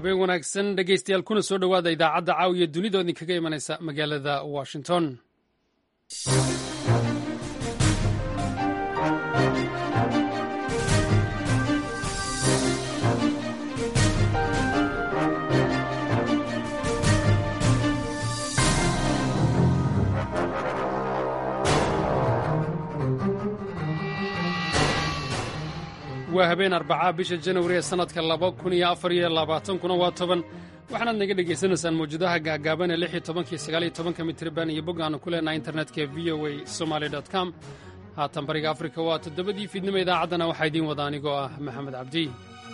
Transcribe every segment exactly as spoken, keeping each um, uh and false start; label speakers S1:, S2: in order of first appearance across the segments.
S1: habeen wanaagsan dhegaystayaal kuna soo dhowaada idaacadda caawiya dunida oo idinkaga imanaysa magaalada washington. waa habeen arbacaa bisha janawari ee sannadka laba kun iyo afar iyo labaatan kuna waa toban waxaanaad naga dhegaysanaysaan mawjadaha gaagaaban ee lix iyo tobanka sagaal iyo tobanka mitriban iyo boggaannu ku leenahay internetka v o a somaly dot com. haatan bariga afrika waa toddobadii fiidnimo idaacaddana waxaa idiin wada anigoo ah maxamed cabdi.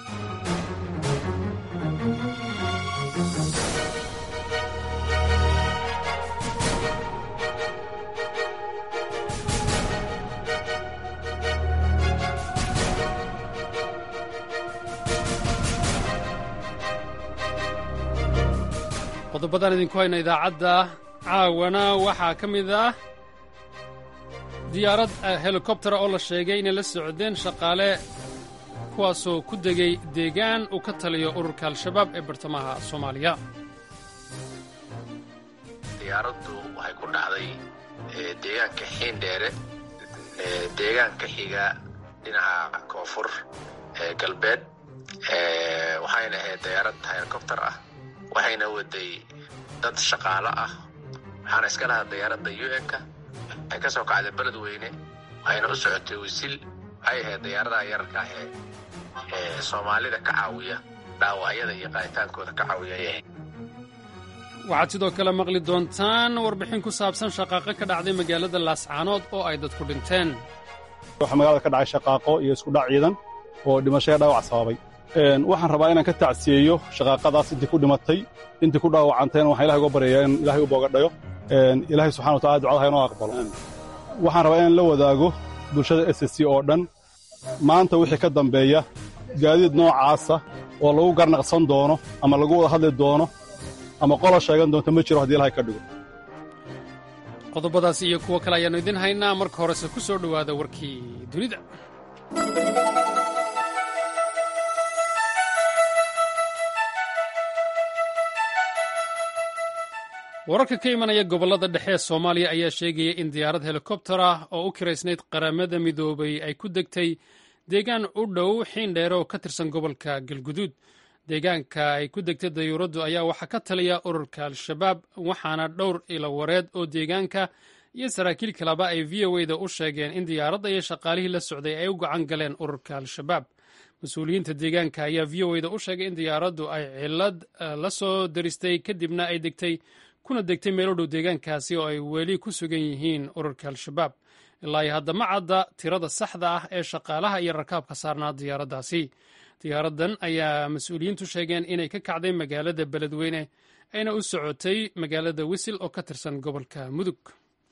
S1: qodobadaan idinku hayna idaacadda caawana waxaa ka mid ah diyaarad helikobtera oo la sheegay inay la socdeen shaqaale kuwaasoo ku degay deegaan uu ka taliyo ururka al-shabaab ee bartamaha soomaaliya.
S2: diyaaraddu waxay ku dhacday deegaanka xiindheere deegaanka xiga dhinaca koonfur galbeed waxayna ahayd diyaarad helikobter ah waxayna waday dad shaqaalo ah waxaana iska lahaa diyaaradda u n-ka waxay ka soo kacday beledweyne waxayna u socotay wisil waxay ahayd diyaaradaha yararka ah ee soomaalida ka caawiya dhaawacyada iyo qaaditaankooda ka caawiya ay ahayd.
S1: waxaad sidoo kale maqli doontaan warbixin ku saabsan shaqaaqo ka dhacday magaalada laascaanood oo ay dadku dhinteen.
S3: waxaa magaalada ka dhacay shaqaaqo iyo isku dhac ciidan oo dhimasho iyo dhaawac sababay. waxaan rabaa inaan ka tacsiyeeyo shaqaaqadaas intii ku dhimatay intii ku dhaawacanteen waxaan ilahay uga baryayaa in ilahay u boogadhayo ilaahay subxana wa tacala ducadaha inoo aqbalo. waxaan rabaa inaan la wadaago bulshada s s c oo dhan maanta wixii ka dambeeya gaadiid noocaasa oo lagu garnaqsan doono ama lagu wada hadli doono ama qola sheegan doonto ma jiro haddii ilahay ka dhigo.
S1: qodobadaas iyo kuwo kale ayaannu idin haynaa. marka horese ku soo dhowaada warkii dunida. wararka ka imanaya gobollada dhexe ee soomaaliya ayaa sheegaya in diyaarad helikobter ah oo u kiraysnayd qaramada midoobay ay ku degtay deegaan u dhow xiindheere oo ka tirsan gobolka galguduud. deegaanka ay ku degtay dayuuraddu ayaa waxaa ka taliya ururka al-shabaab waxaana dhowr ilawareed oo deegaanka iyo saraakiil kaleba ay v o a-da u sheegeen in diyaaradda iyo shaqaalihii la socday ay u gacan galeen ururka al-shabaab. mas-uuliyiinta deegaanka ayaa v o a-da u sheegay in diyaaraddu ay cillad la soo daristay kadibna ay degtay kuna degtay meel u dhow deegaankaasi oo ay weli ku sugan yihiin ururka al-shabaab. ilaa iyo hadda ma cadda tirada saxda ah ee shaqaalaha iyo rakaabka saarnaa diyaaraddaasi. diyaaraddan ayaa mas-uuliyiintu sheegeen inay ka kacday magaalada beledweyne ayna u socotay magaalada wisil oo ka tirsan gobolka mudug.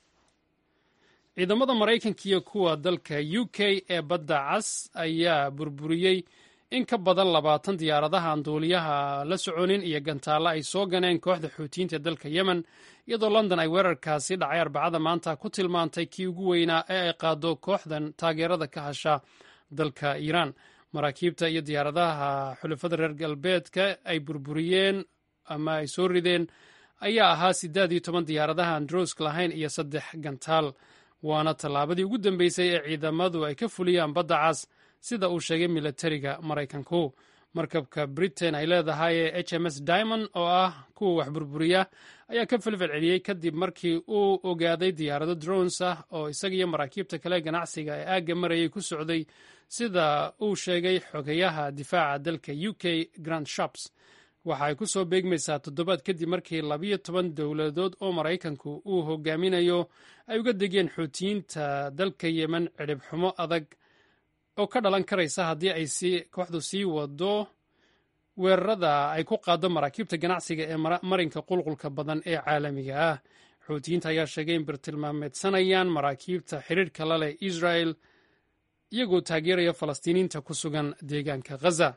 S1: ciidamada maraykanka iyo kuwa dalka u k ee badda cas ayaa burburiyey in ka badan labaatan diyaaradaha aan duuliyaha la soconin iyo gantaalla ay soo ganeen kooxda xuutiyiinta dalka yemen iyadoo london ay weerarkaasi dhacay arbacada maanta ku tilmaantay kii ugu weynaa ee ay qaado kooxdan taageerada ka hasha dalka iiraan. maraakiibta iyo diyaaradaha xulafada reer galbeedka ay burburiyeen ama ay soo rideen ayaa ahaa siddeed iyo toban diyaaradaha aan drowsk lahayn iyo saddex gantaal. waana tallaabadii ugu dambeysay ee ciidamadu ay ka fuliyaan badda cas sida uu sheegay milatariga maraykanku. markabka britain ay leedahay ee h m s diamond oo ah kuwa wax burburiya ayaa ka falfelceliyey kadib markii uu ogaaday diyaarado drones ah oo isagiiyo maraakiibta kale ganacsiga ee aagga marayay ku socday sida uu sheegay xogayaha difaaca dalka u k grand shops. waxa ay ku soo beegmaysaa toddobaad kadib markii labiyo toban dowladood oo maraykanku uu hogaaminayo ay uga degeen xuutiyiinta dalka yemen cidhib xumo adag oo ka dhalan karaysa haddii ay kooxdu sii wado weerarada ay ku qaado maraakiibta ganacsiga ee marinka qulqulka badan ee caalamiga ah. xuutiyiinta ayaa sheegay in birtilmaameedsanayaan maraakiibta xidhiirhka la leh israel iyagoo taageeraya falastiiniinta ku sugan deegaanka ghaza.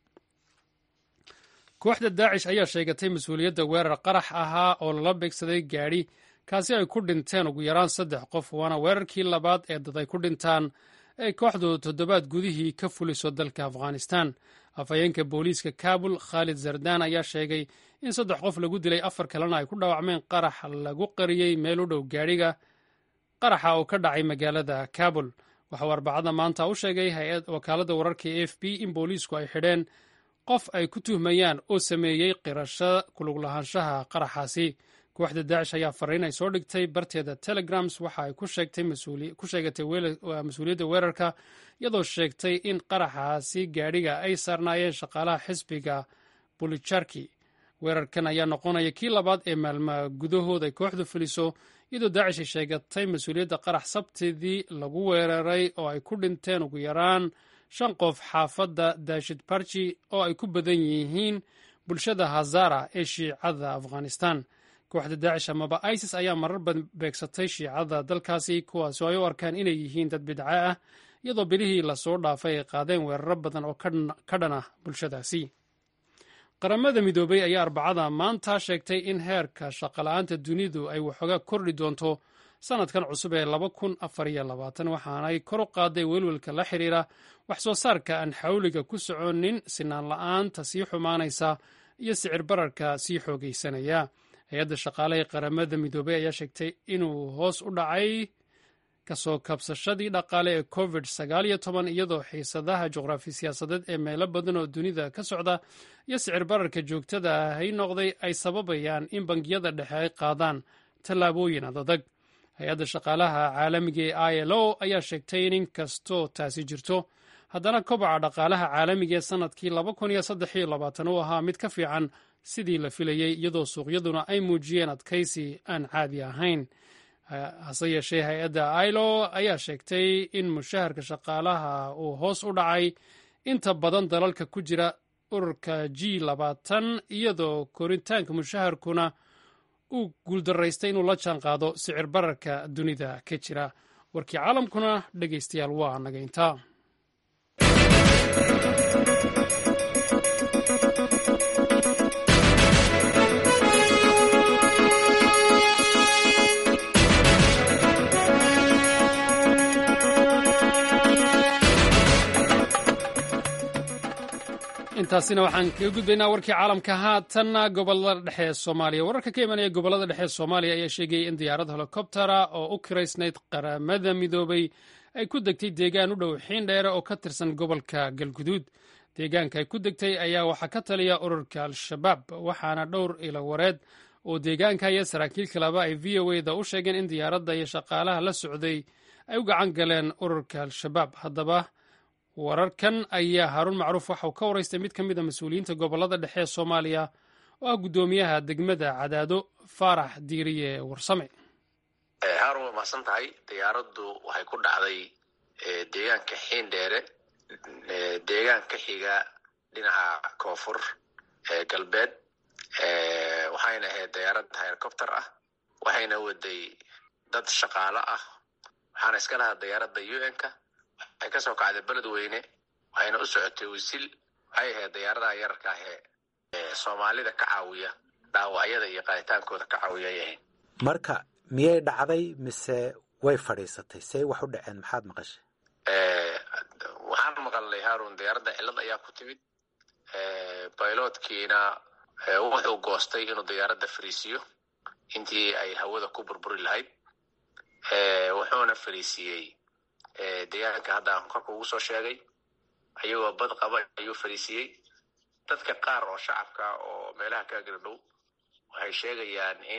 S1: kooxda daacish ayaa sheegatay mas-uuliyadda weerar qarax ahaa oo lala beegsaday gaadhi kaasi ay ku dhinteen ugu yaraan saddex qof waana weerarkii labaad ee dad ay ku dhintaan ay kooxdu toddobaad gudihii ka fuliso dalka afghanistan. afhayeenka booliiska kaabul khaalid zardaan ayaa sheegay in saddex qof lagu dilay afar kalena ay ku dhaawacmeen qarax lagu qariyey meel u dhow gaadhiga qaraxa oo ka dhacay magaalada kaabul. waxauu arbacada maanta u sheegay hay-ad wakaaladda wararka e f b in booliisku ay xidheen qof ay ku tuhmayaan oo sameeyey qirasho kulug lahaanshaha qaraxaasi. kooxda daacish ayaa fariin ay soo dhigtay barteeda telegrams waxa ay ku sheegatay mas-uuliyadda weerarka iyadoo sheegtay in qaraxaasi gaadhiga ay saarnaayeen shaqaalaha xisbiga bulicharki. weerarkan ayaa noqonaya kii labaad ee maalmaha gudahood ay kooxdu fuliso iyadoo daacish ay sheegatay mas-uuliyadda qarax sabtidii lagu weeraray oo ay ku dhinteen ugu yaraan shan qof xaafadda daashid barji oo ay ku badan yihiin bulshada hazara ee shiicada afghanistan. kooxda daacish amaba isis ayaa marar badan beegsatay shiicada dalkaasi kuwaasi oo ay u arkaan inay yihiin dad bidco ah iyadoo bilihii lasoo dhaafay ay qaadeen weeraro badan oo ka dhan ah bulshadaasi. qaramada midoobay ayaa arbacada maanta sheegtay in heerka shaqola'aanta dunidu ay waxoogaa kordhi doonto sanadkan cusub ee laba kun afar iyo labaatan waxaanay kor u qaaday welwelka la xiriira wax soo saarka aan xawliga ku soconin, sinaan la'aanta sii xumaanaysa iyo sicir bararka sii xoogaysanaya. hay-adda shaqaalaha ee qaramada midoobey ayaa sheegtay inuu hoos u dhacay kasoo kabsashadii dhaqaale ee covid sagaal iyo toban iyadoo xiisadaha juqraafi siyaasadeed ee meelo badan oo dunida ka socda iyo sicir bararka joogtada ahay noqday ay sababayaan in bangiyada dhexe ay qaadaan tallaabooyin adadag. hay-adda shaqaalaha caalamiga ee i l o ayaa sheegtay in inkastoo taasi jirto haddana kobaca dhaqaalaha caalamiga ee sanadkii laba kun iyo saddex iyo labaatan uu ahaa mid ka fiican sidii la filayey iyadoo suuqyaduna ay muujiyeen adkaysi aan caadi ahayn. hase yeeshee hay-adda ilo ayaa sheegtay in mushaharka shaqaalaha uu hoos u dhacay inta badan dalalka ku jira ururka g labaatan iyadoo koritaanka mushaharkuna uu guuldaraystay inuu la jaan qaado sicir bararka dunida ka jira. warkii caalamkuna dhegaystayaal waa naga intaa. intaasina waxaan kaga gudbaynaa warkii caalamka. haatanna gobolada dhexe ee soomaaliya. wararka ka imanaya gobolada dhexe ee soomaaliya ayaa sheegayay in diyaarad helikobtera oo u kiraysnayd qaramada midoobay ay ku degtay deegaan u dhow xiindheere oo ka tirsan gobolka galguduud. deegaanka ay ku degtay ayaa waxaa ka taliya ururka al-shabaab waxaana dhowr ilo wareed oo deegaanka iyo saraakiil kaleba ay v o eda u sheegeen in diyaaradda iyo shaqaalaha la socday ay u gacan galeen ururka al-shabaab. haddaba wararkan ayaa haaruun macruuf waxa uu ka waraystay mid ka mid a mas-uuliyiinta gobolada dhexe ee soomaaliya oo ah guddoomiyaha degmada cadaado faarax diiriye warsame.
S2: haarun waa mahadsan tahay. diyaaraddu waxay ku dhacday deegaanka xiindheere, deegaanka xiga dhinaca koonfur galbeed. waxayna ahayd diyaarad helicopter ah, waxayna waday dad shaqaalo ah, waxaana iska lahaa diyaaradda u n-ka. waxay ka soo kacday beled weyne, waxayna u socotay wisil. waxay ahayd diyaaradaha yararka ah ee soomaalida ka caawiya dhaawacyada iyo qaaditaankooda ka caawiya ay ahayd.
S4: marka miyay dhacday mise way fadhiisatay? say wax u dhaceen? maxaad maqashay?
S2: waxaan maqalnay haarun diyaaradda cillad ayaa ku timid. baylotkiina wuxuu goostay inuu diyaaradda fariisiyo intii ay hawada ku burburi lahayd. wuxuuna fariisiyey deegaanka hadda aan korka ugu soo sheegay ayagoo bad qaba ayuu fariisiyey. dadka qaar oo shacabka oo meelaha ka gardhow waxay sheegayaan in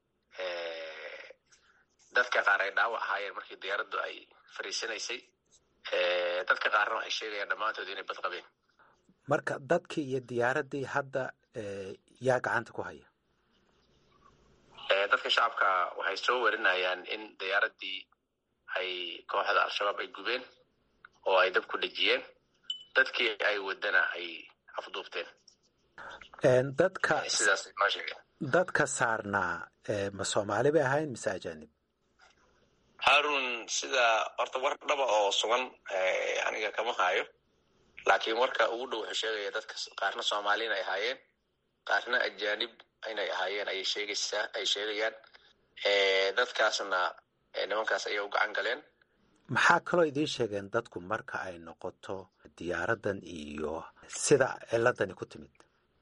S2: dadka qaar ay dhaawac ahaayeen markii diyaaraddu ay fariisanaysay. dadka qaarna waxay sheegayaan dhammaantood inay bad qabeen.
S4: marka dadkii iyo diyaaraddii hadda yaa gacanta ku haya?
S2: dadka shacabka waxay soo warinayaan in diyaaraddii ay kooxda al-shabaab ay gubeen oo ay dab ku dhejiyeen, dadkii ay wadana ay afduubteen.
S4: dadka
S2: sidaas noo sheegeen.
S4: dadka saarnaa ma soomaali bay ahayn mise ajaanib?
S2: haarun, sida horta war dhaba oo sugan aniga kama hayo, laakiin warka ugu dhow wuxuu sheegaya dadka qaarna soomaali inay ahaayeen, qaarna ajaanib inay ahaayeen ayay sheegaysaa ay sheegayaan. dadkaasna nimankaas ayay u gacan galeen.
S4: maxaa kaloo idiin sheegeen dadku marka ay noqoto diyaaradan iyo sida ciladani ku timid?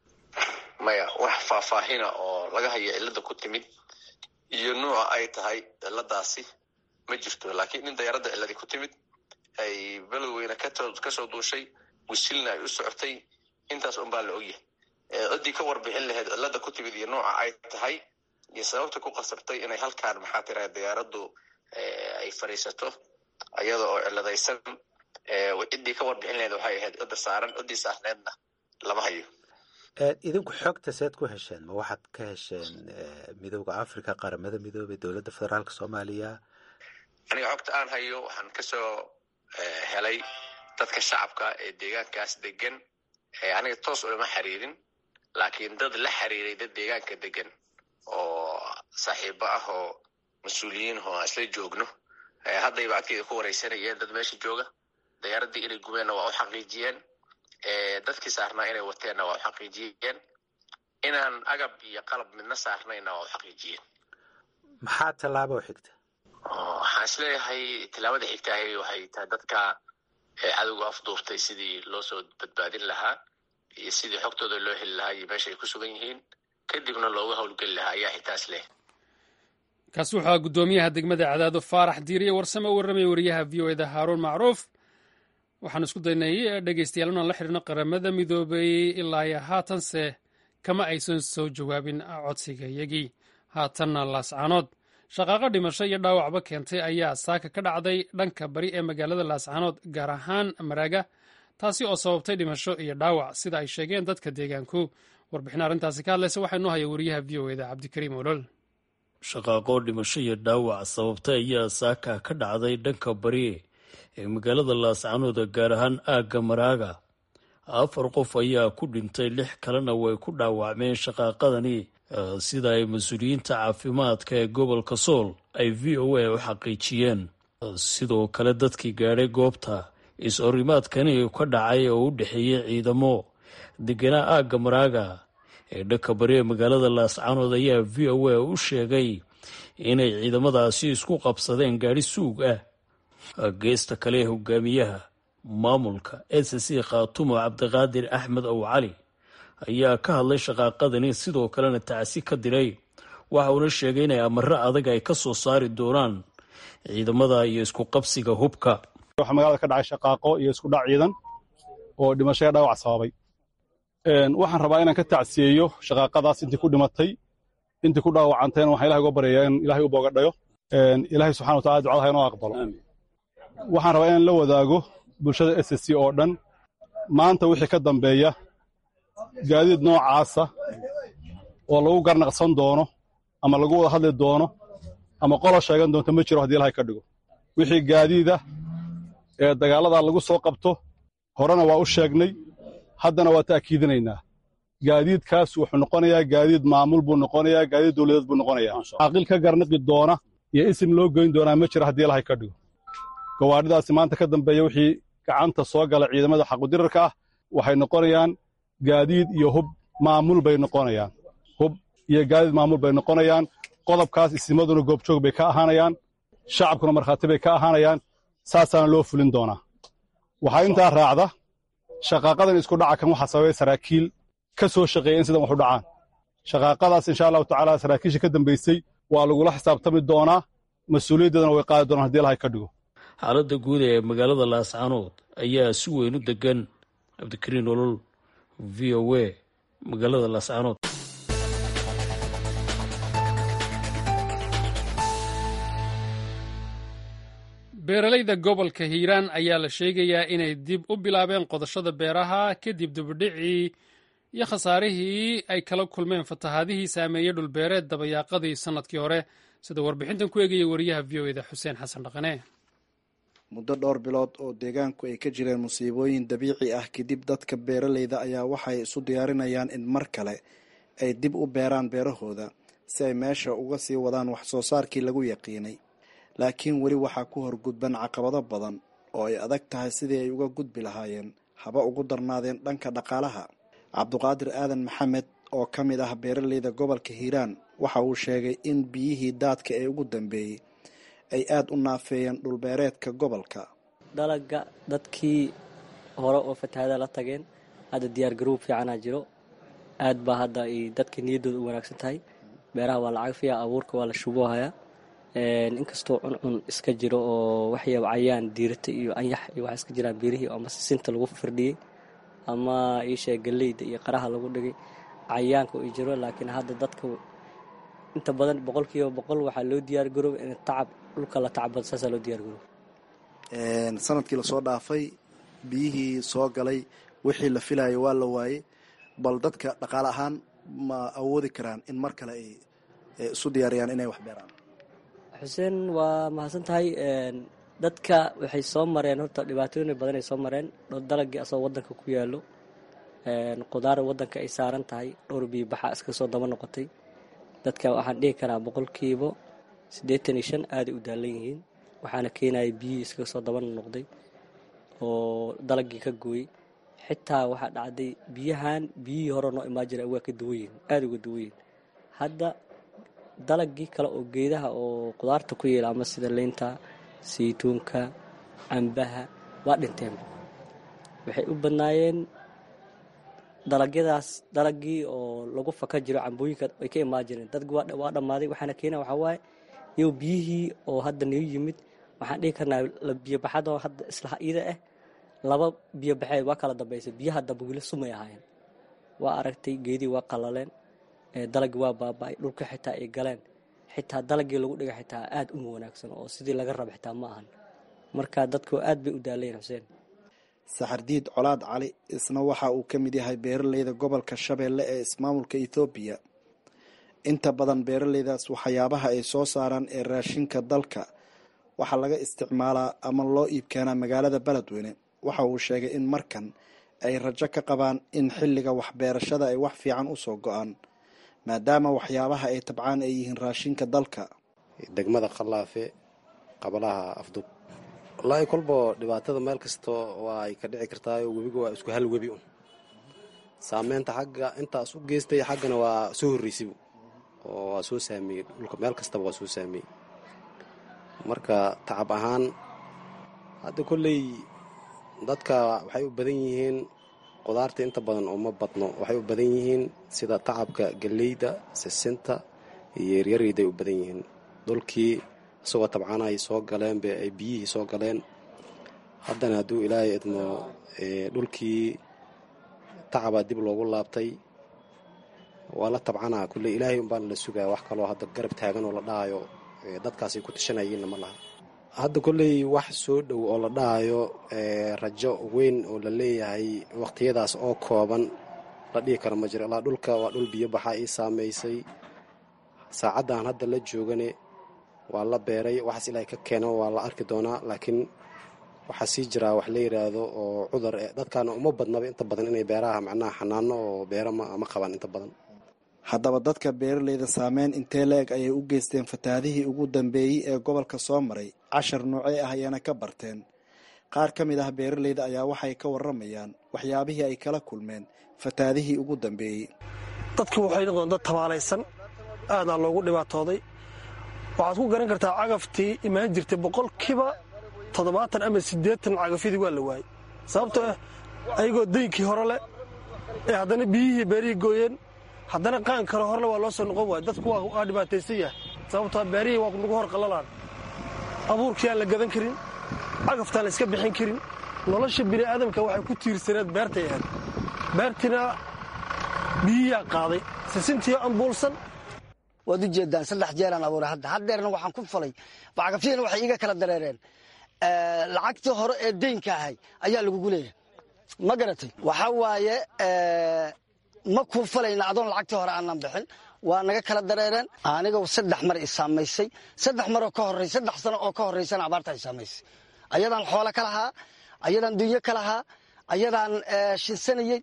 S2: maya wax faahfaahina oo laga hayo cilada ku timid iyo nooca ay tahay ciladaasi ma jirto, laakiin in diyaaradda ciladii ku timid ay baloweyna kasoo duushay wisilna ay u socotay intaas un baa la ogyahay. ciddii ka warbixin lahayd cilada ku timid iyo nooca ay tahay iyo sababta ku qasabtay inay halkaan maxaa tira diyaaraddu ay fariisato ayada oo ciladaysan, ciddii ka warbixin lahayd waxay ahayd cidda saaran, ciddii saarneedna lama hayo.
S4: idinku xogta seed ku hesheen? ma waxaad ka hesheen midowda Afrika, qaramada midoobay, dowladda federaalka Soomaaliya?
S2: aniga xogta aan hayo waxaan kasoo helay dadka shacabka ee deegaankaas degan. aniga toos ulama xiriirin, laakiin dad la xiriiray dad deegaanka degan oo saaxiibo ah oo mas-uuliyiin oo isla joogno haddayba agteeda ku wareysanayeen dad meesha jooga. diyaaradii inay gubeenna waa u xaqiijiyeen, dadkii saarnaa inay wateenna waa u xaqiijiyeen, inaan agab iyo qalab midna saarnayna waa u xaqiijiyeen.
S4: maxaa tallaabo xigta?
S2: waxaan isleeyahay tallaabada xigtahay waxay tahay dadka cadowga afduurtay sidii loo soo badbaadin lahaa iyo sidii xogtooda loo heli lahaa iyo meesha ay ku sugan yihiin, kadibna looga howlgeli lahaa ayaa xitaas leh.
S1: kaasi wuxuu guddoomiyaha degmada Cadaado Faarax Diiriye warsame u warramay wariyaha V O A da Haaruun Macruuf. waxaan isku daynay dhegeystayaal inaan la xiriirno qaramada midoobay ilaa iyo haatanse kama aysan soo jawaabin codsigayagii. haatanna Laascaanood, shaqaaqa dhimasho iyo dhaawacba keentay ayaa saaka ka dhacday dhanka bari ee magaalada Laascaanood, gaar ahaan Maraaga, taasi oo sababtay dhimasho iyo dhaawac sida ay sheegeen dadka deegaanku. warbixin arrintaasi ka hadlaysa waxaa inoo haya wariyaha V O A da Cabdikariim Olol.
S5: shaqaaqo dhimasho iyo dhaawac sababtay ayaa saaka ka dhacday dhanka bari ee magaalada Laascaanood, gaar ahaan aagga Maraaga. afar qof ayaa ku dhintay, lix kalena way ku dhaawacmeen shaqaaqadani, sida ay mas-uuliyiinta caafimaadka ee gobolka Sool ay V O A u xaqiijiyeen. sidoo kale dadkii gaadhay goobta is-orimaadkani ka dhacay oo u dhexeeyey ciidamo deganaa aagga Maraaga ee dhanka bari ee magaalada Laascaanood ayaa V O A u sheegay inay ciidamadaasi isku qabsadeen gaadhi suug ah. geesta kale hogaamiyaha maamulka S C Khaatumo Cabdiqaadir Axmed Ow Cali ayaa ka hadlay shaqaaqadani, sidoo kalena tacsi ka diray. waxa uuna sheegay inay amarro adag ay ka soo saari doonaan ciidamada iyo isku qabsiga hubka.
S3: waxa magaalada ka dhacay shaqaaqo iyo isku dhac ciidan oo dhimasho iyo dhaawac sababay. waxaan rabaa inaan ka tacsiyeeyo shaqaaqadaas intii ku dhimatay, intii ku dhaawacantayna waxaan ilaahay uga baryayaa in ilaahay u boogadhayo, ilaahay subxaana wa taala ducada ha inoo aqbalo. waxaan rabaa inaan la wadaago bulshada S C oo dhan maanta wixii ka dambeeya gaadiid noocaasa oo lagu garnaqsan doono ama lagu wada hadli doono ama qolo sheegan doonto ma jiro haddii ilaahay ka dhigo. wixii gaadiida ee dagaallada lagu soo qabto horena waa u sheegnay, haddana waa ta'kiidinaynaa. gaadiidkaas wuxuu noqonayaa gaadiid maamul buu noqonayaa, gaadiid dowladeed buu noqonayaa. caaqil ka garnaqi doona iyo isim loo goyn doonaa ma jiro haddii ilaahay ka dhigo. gawaadhidaasi maanta ka dambeeya wixii gacanta soo gala ciidamada xaqudirarka ah waxay noqonayaan gaadiid iyo hub maamul bay noqonayaan. hub iyo gaadiid maamul bay noqonayaan. qodobkaas isimaduna goobjoog bay ka ahaanayaan, shacabkuna markhaati bay ka ahaanayaan. saasaana loo fulin doonaa. waxaa intaa raacda shaqaaqadan isku dhaca kan waxaa sababay saraakiil ka soo shaqeeya in sidan wax u dhacaan. shaqaaqadaas insha allahu tacaala saraakiisha ka dambaysay waa lagula xisaabtami doonaa, mas-uuliyaddeedana way qaadi doonaan haddii ilaahay ka dhigo.
S5: xaaladda guud ee magaalada Laascaanood ayaa si weyn u degan. Cabdikariim Olol, V O A, magaalada Laascaanood.
S1: beeralayda gobolka Hiiraan ayaa la sheegayaa inay dib u bilaabeen qodashada beeraha kadib dibadhicii iyo khasaarihii ay kala kulmeen fatahaadihii saameeyey dhulbeereed dabayaaqadii sanadkii hore, sida warbixintan ku eegayay wariyaha V O A da Xuseen Xasan Dhaqane.
S6: muddo dhowr bilood oo deegaanku ay ka jireen musiibooyin dabiici ah kadib, dadka beeralayda ayaa waxay isu diyaarinayaan in mar kale ay dib u beeraan beerahooda si ay meesha uga sii wadaan wax soo saarkii lagu yaqiinay. laakiin weli waxaa ku horgudban caqabado badan oo ay adag tahay sidii ay uga gudbi lahaayeen, haba ugu darnaadeen dhanka dhaqaalaha. Cabdiqaadir Aadan Maxamed oo ka mid ah beeralayda gobolka Hiiraan waxa uu sheegay in biyihii daadka ee ugu dambeeyey ay aada u naafeeyeen dhulbeereedka gobolka.
S7: dalaga dadkii hore oo fatahaada la tageen hadda diyaar garoob fiicanaa jiro, aad baa hadda ay dadka niyaddooda u wanaagsan tahay. beeraha waa la cagfiya, abuurka waa la shubuhayaa, inkastoo cuncun iska jiro oo waxyaaba cayaan diirata iyo anyax iyo waxa iska jiraan beerihii ama sisinta lagu firdhiyey ama iisha galleyda iyo qaraha lagu dhigay cayaanka uu jiro. laakiin hadda dadka inta badan boqolkiiba boqol waxaa loo diyaar garoob in tacab dhulka la tacbado, saasaa loo diyaar garoob.
S6: sanadkii lasoo dhaafay biyihii soo galay wixii la filayay waa la waayey, bal dadka dhaqaale ahaan ma awoodi karaan in mar kale ay isu diyaariyaan inay wax beeraan?
S7: xuseen waa mahadsan tahay. dadka waxay soo mareen horta dhibaatooyin badan ay soo mareen. dalagii asoo wadanka ku yaalo, qudaar wadanka ay saaran tahay, dhowr biyo baxa iska soo daba noqotay. dadka waxaan dhihi karaa boqolkiiba siddeetan iyo shan aaday u daalan yihiin, waxaana keenaya biyihii iska soo daba noqday oo dalagii ka gooyey. xitaa waxaa dhacday biyahan biyihii hore noo imaan jira waa ka duwan yihiin, aada uga duwan yihiin. hadda dalagii kale oo geedaha oo qudaarta ku yeela ama sida leynta, saytuunka, cambaha waa dhinteen. waxay u badnaayeen dalagyadaas dalagii oo lagu faka jiro cambooyinka ay ka imaan jireen. dadku waa dhammaaday. waxaana keena waxaa waaye iyo biyihii oo hadda noo yimid, waxaan dhihi karnaa biyobaxadoo hadda isla ida ah laba biyobaxeed waa kala dambaysa. biyaha dambe weli sumay ahaayeen, waa aragtay geedii waa qalaleen, dalagii waa baaba'ay, dhulka xitaa ay galeen. xitaa dalagii lagu dhiga xitaa aad uma wanaagsan oo sidii laga raba xitaa ma ahan. marka dadku aad bay u daaleen. xuseen
S6: saxardiid colaad cali isna waxa uu ka mid yahay beeraleyda gobolka shabeelle ee ismaamulka ethoobiya. inta badan beeraleydaas waxyaabaha ay soo saaraan ee raashinka dalka waxaa laga isticmaalaa ama loo iib keenaa magaalada beledweyne. waxa uu sheegay in markan ay rajo ka qabaan in xilliga waxbeerashada ay wax fiican usoo go-aan, maadaama waxyaabaha ay tabcaan ay yihiin raashinka dalka.
S8: degmada Khallaafe, qabalaha Afdub, wallaahi kolbo dhibaatada meel kasto waa ay ka dhici kartaa. webiga waa isku hal webi un, saameynta xagga intaas u geystay xaggana waa soo horreysay oo waa soo saameeyey dhulka meel kastaba waa soo saameeyey. marka tacab ahaan hadda kolley dadka waxay u badan yihiin qudaarta inta badan oo ma badno, waxay u badan yihiin sida tacabka galleyda, sisinta iyo yaryarayday u badan yihiin. dhulkii isagoo tabcana ay soo galeen be ay biyihii soo galeen. haddana hadduu ilaahay idmo dhulkii tacabaa dib loogu laabtay, waa la tabcanaa. kulley ilaahay unbaan la sugaa, wax kaloo hadda garab taagan oo la dhahayo dadkaasay ku tashanayeenna ma laha. hadda kolley wax soo dhow oo la dhahayo rajo weyn oo la leeyahay waqtiyadaas oo kooban la dhihi karo ma jiro. ilaa dhulka waa dhul biyo baxa ii saamaysay. saacaddan hadda la joogane waa la beeray, waxaas ilaahay ka keeno waa la arki doonaa. laakiin waxaa sii jiraa wax la yidhaahdo oo cudur eh dadkaana uma badnaba inta badan inay beeraha macnaha xanaano oo beero ma qabaan inta badan.
S6: haddaba dadka beeraleyda saameyn intee la-eg ayay u geysteen fatahaadihii ugu dambeeyey ee gobolka soo maray? cashar noocee ah ayaana ka barteen? qaar ka mid ah beeraleyda ayaa waxay ka waramayaan waxyaabihii ay kala kulmeen fatahaadihii ugu dambeeyey.
S9: dadku waxay noqdeen dad tabaalaysan, aadaa loogu dhibaatooday. waxaad ku garan kartaa cagaftii imaan jirtay boqolkiiba toddobaatan ama siddeetan cagafyadii waa la waayey. sababtoo ah ayagoo daynkii hore leh ee haddana biyihii beerihii gooyeen, haddana qaan kale horle waa loo soo noqon waaya. dadku waa dhibaataysan yahay, sababtoo beerihii waa nagu hor qallalaan, abuurkii aan la gadan karin, cagaftaan la iska bixin karin. nolosha bini'aadamka waxay ku tiirsaneed beertay ahayd. beertiina biyiyaa qaaday, sisintii ambuulsan.
S10: waad u jeedaan saddex jeeraan abuuray. hadda haddeerna waxaan ku falay cagafyadina waxay iiga kala dareereen. lacagtii hore ee deynka ahay ayaa lagugu leeyahay, ma garatay? waxaa waaye ma kuu falayna adoon lacagtii hore aanan bixin. waa naga kala dareereen. aniga saddex mar i saamaysay, saddex maroo ka horey saddex sano oo ka horreysana abaarta i saamaysay. ayadaan xoolo ka lahaa, ayadaan dunyo ka lahaa, ayadaan shinsanayey.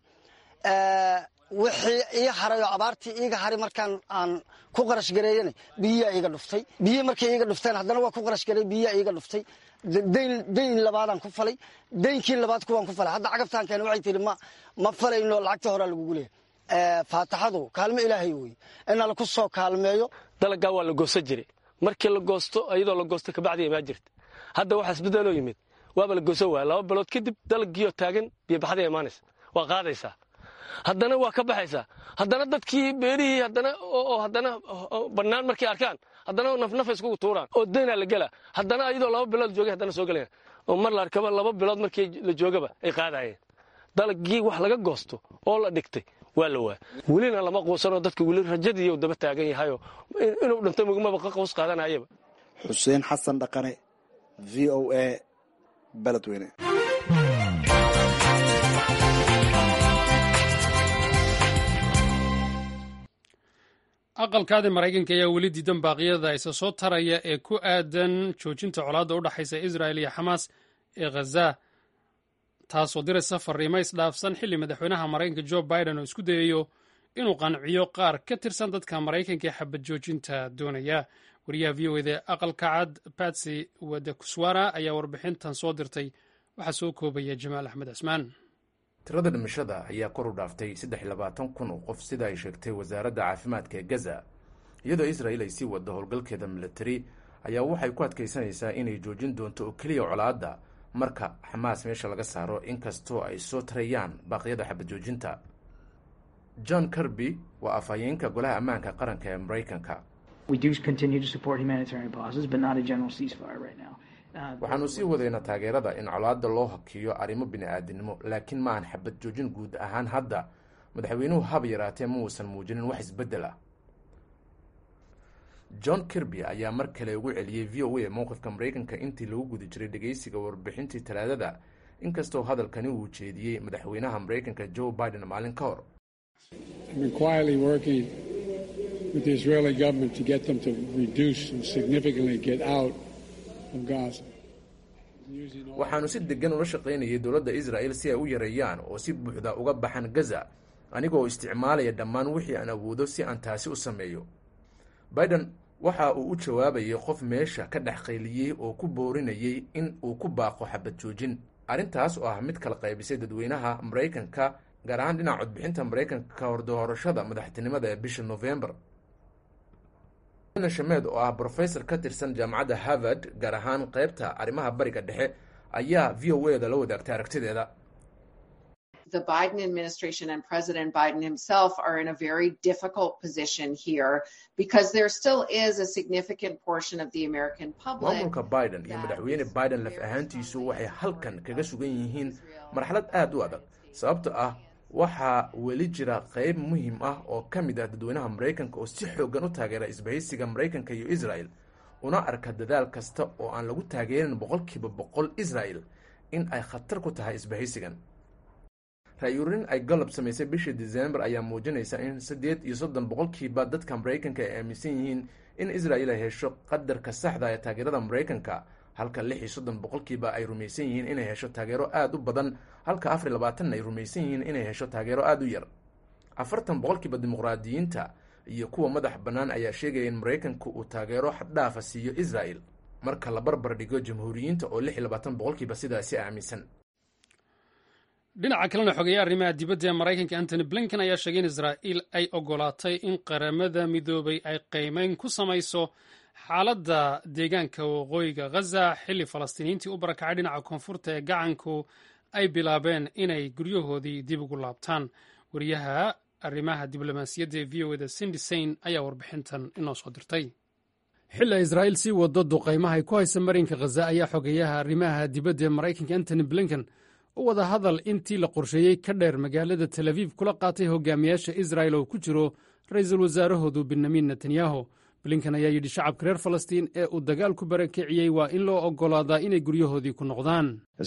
S10: wixii ii haray oo abaartii iiga haray markaan aan ku qarash gareeyana biyiyaa iiga dhuftay. biyii markay iiga dhufteen haddana waa ku qarash gareey, biyiyaa iiga dhuftay. dayn labaadaan ku falay, daynkii labaad kuwaan ku falay. hadda cagaftaankeena waxay tihi ma ma falayno lacagtii horaa lagugu leeyahay. faataxadu kaalmo ilaahay wey, in alla ku soo kaalmeeyo.
S9: dalaggaa waa la goosan jiray, markii la goosto iyadoo la goosto kabacdi imaa jirta hadda waxaa isbedeloo yimid waaba la gooso waaya laba bilood kadib dalaggiioo taagan biyobaxday imaanaysa waa qaadaysaa haddana waa ka baxaysaa haddana dadkii beerihii haddana oo haddana bannaan markay arkaan haddana nafnafa iskugu tuuraan oo daynaa la gelaa haddana iyadoo laba bilood joogay haddana soo gelayaan oo mar la arkaba laba bilood markii la joogaba ay qaadayeen dalagii wax laga goosto oo la dhigtay waa la waaya welina lama quusanoo dadka weli rajadii daba taagan yahayoo inuu dhinto mugmaba ka qows qaadanayaba.
S6: xuseen xasan dhaqane v o a beledweyne.
S1: aqalkaadii maraykanka ayaa weli diidan baaqyada isa soo taraya ee ku aadan joojinta colaadda u dhexaysa israa'il iyo xamaas ee khaza taasoo diraysa fariimo isdhaafsan xilli madaxweynaha maraykanka jo biden oo isku dayayo inuu qanciyo qaar ka tirsan dadka maraykanka ee xabad joojinta doonaya. wariyaha v o eda aqalka cad batsy wadakuswara ayaa warbixintan soo dirtay waxaa soo koobaya jamaal axmed cismaan.
S11: tirada dhimashada ayaa kor u dhaaftay saddex iyo labaatan kun oo qof sida ay sheegtay wasaaradda caafimaadka ee gaza iyadoo israa'il ay sii waddo howlgalkeeda militari ayaa waxay ku adkaysanaysaa inay joojin doonto oo keliya colaadda marka xamaas meesha laga saaro inkastoo ay soo tarayaan baaqyada xabad joojinta. john kirby waa afhayeenka golaha ammaanka qaranka ee maraykanka. waxaanu sii wadaynaa taageerada in colaadda loo hakiyo arrimo bini-aadinimo laakiin ma aan xabad joojin guud ahaan hadda madaxweynuhu haba yaraatee ma uusan muujinin wax isbeddel ah. john kirby ayaa mar kale ugu celiyey v o a mowqifka maraykanka intii lagu guda jiray dhegeysiga warbixintii talaadada inkastoo hadalkani uu jeediyey madaxweynaha maraykanka joe biden maalin ka hor. waxaanu si degan ula shaqaynayay dowladda israa'il si ay u yareeyaan oo si buuxda uga baxan gaza anigoo isticmaalaya dhammaan wixii aan awoodo si aan taasi u sameeyo. biden waxa uu u jawaabayay qof meesha ka dhex qayliyey oo ku boorinayay in uu ku baaqo xabad joojin arrintaas oo ah mid kala qaybisay dadweynaha maraykanka gaar ahaan dhinaca codbixinta maraykanka ka hor doorashada madaxtinimada ee bisha nofembar. shameed oo ah brofesor ka tirsan jaamacadda harvard gaar ahaan qaybta arrimaha bariga dhexe ayaa v o a da la wadaagtay aragtideeda.
S12: The Biden administration and President Biden himself are in a very difficult position here because there still is a significant portion of the American public.
S11: maamulka Biden iyo madaxweyne Biden laf ahaantiisu waxay halkan kaga sugan yihiin marxalad aad u adag sababtoo ah waxaa weli jira qayb muhiim ah oo ka mid ah dadweynaha maraykanka oo si xoogan u taageera isbahaysiga maraykanka iyo israel una arka dadaal kasta oo aan lagu taageerin boqolkiiba boqol israel in ay khatar ku tahay isbahaysigan. ra-yuurin ay galab samaysay bishii december ayaa muujinaysa in saddeed iyo soddon boqolkiiba dadka maraykanka ay aaminsan yihiin in israel ay hesho qadarka saxda ee taageerada maraykanka halka lix iyo soddon boqolkiiba ay rumaysan yihiin inay hesho taageero aada u badan halka afar iyo labaatanna ay rumaysan yihiin inay hesho taageero aada u yar. afartan boqolkiiba dimuqraadiyiinta iyo kuwa madax bannaan ayaa sheegaya in maraykanku uu taageero xaddhaafa siiyo israel marka la barbar dhigo jamhuuriyiinta oo lix iyo labaatan boqolkiiba sidaasi aaminsan.
S1: dhinaca kalena xogeeya arrimaha dibadda ee maraykanka antony blinken ayaa sheegay in israa'iil ay ogolaatay in qaramada midoobay ay qiimeyn ku samayso xaaladda deegaanka waqooyiga ghaza xilli falastiiniyiintii u barakacay dhinaca koonfurta ee gacanku ay bilaabeen inay guryahoodii dib ugu laabtaan. wariyaha arrimaha diblomaasiyadda ee v o eda cindy sain ayaa warbixintan inoo soo dirtay. xilli israa'iil sii wado duqaymaha ay ku haysa marinka ghaza ayaa xogeeyaha arrimaha dibadda ee maraykanka antony blinken u wada hadal intii la qorsheeyey ka dheer magaalada tel aviv kula qaatay hogaamiyaasha israel oo ku jiro ra-iisul wasaarahoodu benyamin netanyahu. blinken ayaa yidhi shacabka reer falastiin ee uu dagaal ku barakiciyey waa in loo oggolaadaa inay guryahoodii ku noqdaan.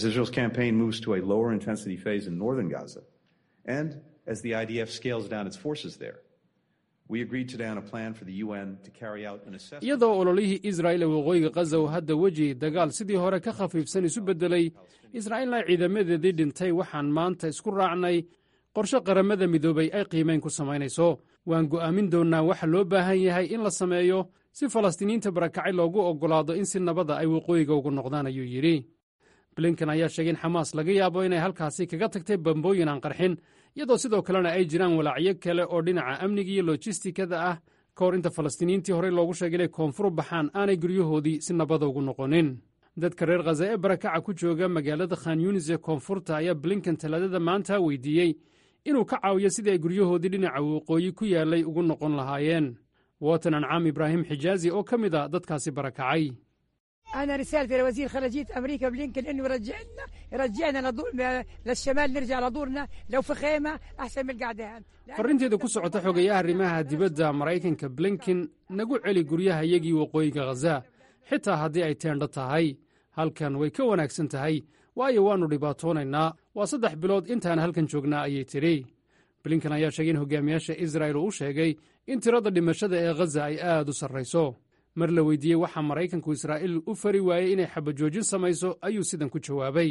S1: iyadoo ololihii israel ee waqooyiga ghaza uu hadda weji dagaal sidii hore ka khafiifsan isu beddelay israa'iilna ciidamadeedii dhintay waxaan maanta isku raacnay qorshe qaramada midoobay ay qiimeyn ku samaynayso. waan go'aamin doonnaa waxa loo baahan yahay in la sameeyo si falastiiniyiinta barakacay loogu oggolaado in si nabada ay waqooyiga ugu noqdaan ayuu yidhi. blinken ayaa sheegay in xamaas laga yaabo inay halkaasi kaga tagtay bambooyin aan qarxin iyadoo sidoo kalena ay jiraan walaacyo kale oo dhinaca amniga iyo lojistikada ah ka hor inta falastiiniyiintii horey loogu sheegay inay koonfur u baxaan aanay guryahoodii si nabada ugu noqonin. dadka reer khaza ee barakaca ku jooga magaalada khan yunis ee koonfurta ayaa blinken talaadada maanta weydiiyey inuu ka caawiyo sidii ay guryahoodii dhinaca waqooyi ku yaallay ugu noqon lahaayeen. watan ancaam ibraahim xijaazi oo ka mid a dadkaasi barakacay.
S13: أنا رسالتي لوزير خارجية أمريكا بلينكن إنه يرجعنا يرجعنا لدور للشمال نرجع لدورنا لو في خيمة أحسن من القعدة.
S1: farrinteeda ku socota xogayaha arrimaha dibadda maraykanka blinken nagu celi guryaha iyagii waqooyiga khaza xitaa haddii ay teendho tahay halkan way ka wanaagsan tahay waayo waannu dhibaatoonaynaa waa saddex bilood intaan halkan joognaa ayay tidhi. blinken ayaa sheegay in hogaamiyaasha israa'il uu u sheegay in tirada dhimashada ee khaza ay aad u sarrayso. mar la weydiiyey waxaa maraykanku israa'iil u fari waayey inay xabajoojin samayso ayuu sidan ku jawaabay.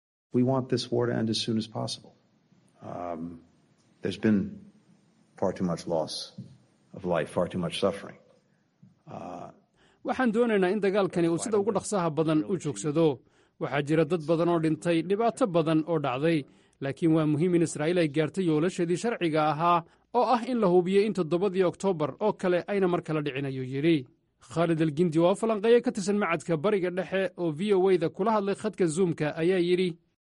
S1: waxaan doonaynaa in dagaalkani uu sida ugu dhaqsaha badan u joogsado. waxaa jira dad badan oo dhintay, dhibaato badan oo dhacday, laakiin waa muhiim in israa'iil ay gaartay yoolasheedii sharciga ahaa oo ah in la hubiyo in toddobadii oktoobar oo kale ayna mar kala dhicin ayuu yidhi. khaalid algindi waa falanqeeye ka tirsan macadka bariga dhexe oo v o da kula hadlay khadka zoomka ayaa yidhi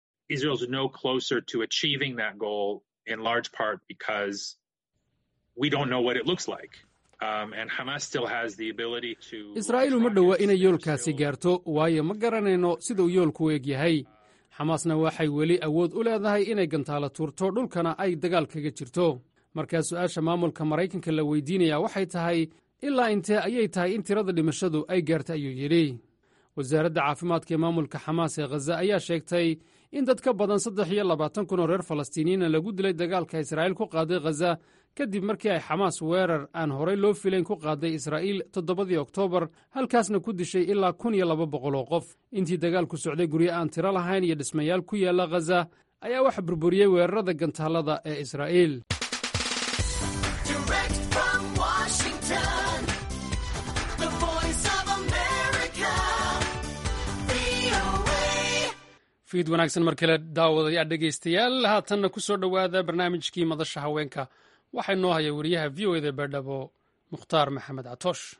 S1: israa'iil uma dhowa inay yoolkaasi gaarto waayo ma garanayno siduu yoolku u eg yahay. xamaasna waxay weli awood u leedahay inay gantaalo tuurto dhulkana ay dagaal kaga jirto. markaa su'aasha maamulka maraykanka la weydiinaya waxay tahay ilaa intee ayay tahay in tirada dhimashadu ay gaarta ayuu yidhi. wasaaradda caafimaadka ee maamulka xamaas ee khaza ayaa sheegtay in dad ka badan saddex iyo labaatan kun oo reer falastiiniyiina lagu dilay dagaalka israa'iil ku qaaday khaza kadib markii ay xamaas weerar aan horey loo filayn ku qaaday israa'iil toddobadii oktoobar halkaasna ku dishay ilaa kun iyo laba boqol oo qof. intii dagaalku socday guryo aan tiro lahayn iyo dhismayaal ku yaalla khaza ayaa wax burburiyey weerarada gantaallada ee israa'iil. fiid wanaagsan mar kale daawadayaa dhegaystayaal haatanna ku soo dhowaada barnaamijkii madasha haweenka waxaa inoo haya wariyaha v o da baydhabo mukhtaar maxamed catoosh.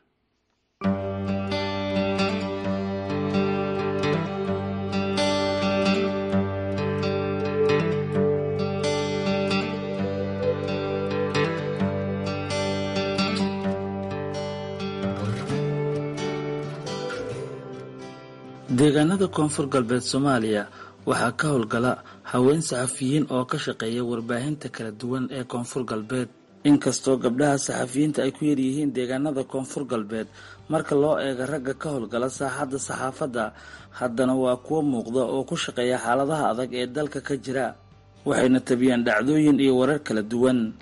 S14: deegaanada koonfur galbeed soomaaliya waxaa ka howlgala haween saxafiyiin oo ka shaqeeya warbaahinta kala duwan ee koonfur galbeed. inkastoo gabdhaha saxafiyiinta ay ku yaryihiin deegaanada koonfur galbeed marka loo eego ragga ka howlgala saaxadda saxaafadda, haddana waa kuwo muuqda oo ku shaqeeya xaaladaha adag ee dalka ka jira, waxayna tabiyaan dhacdooyin iyo warar kala duwan.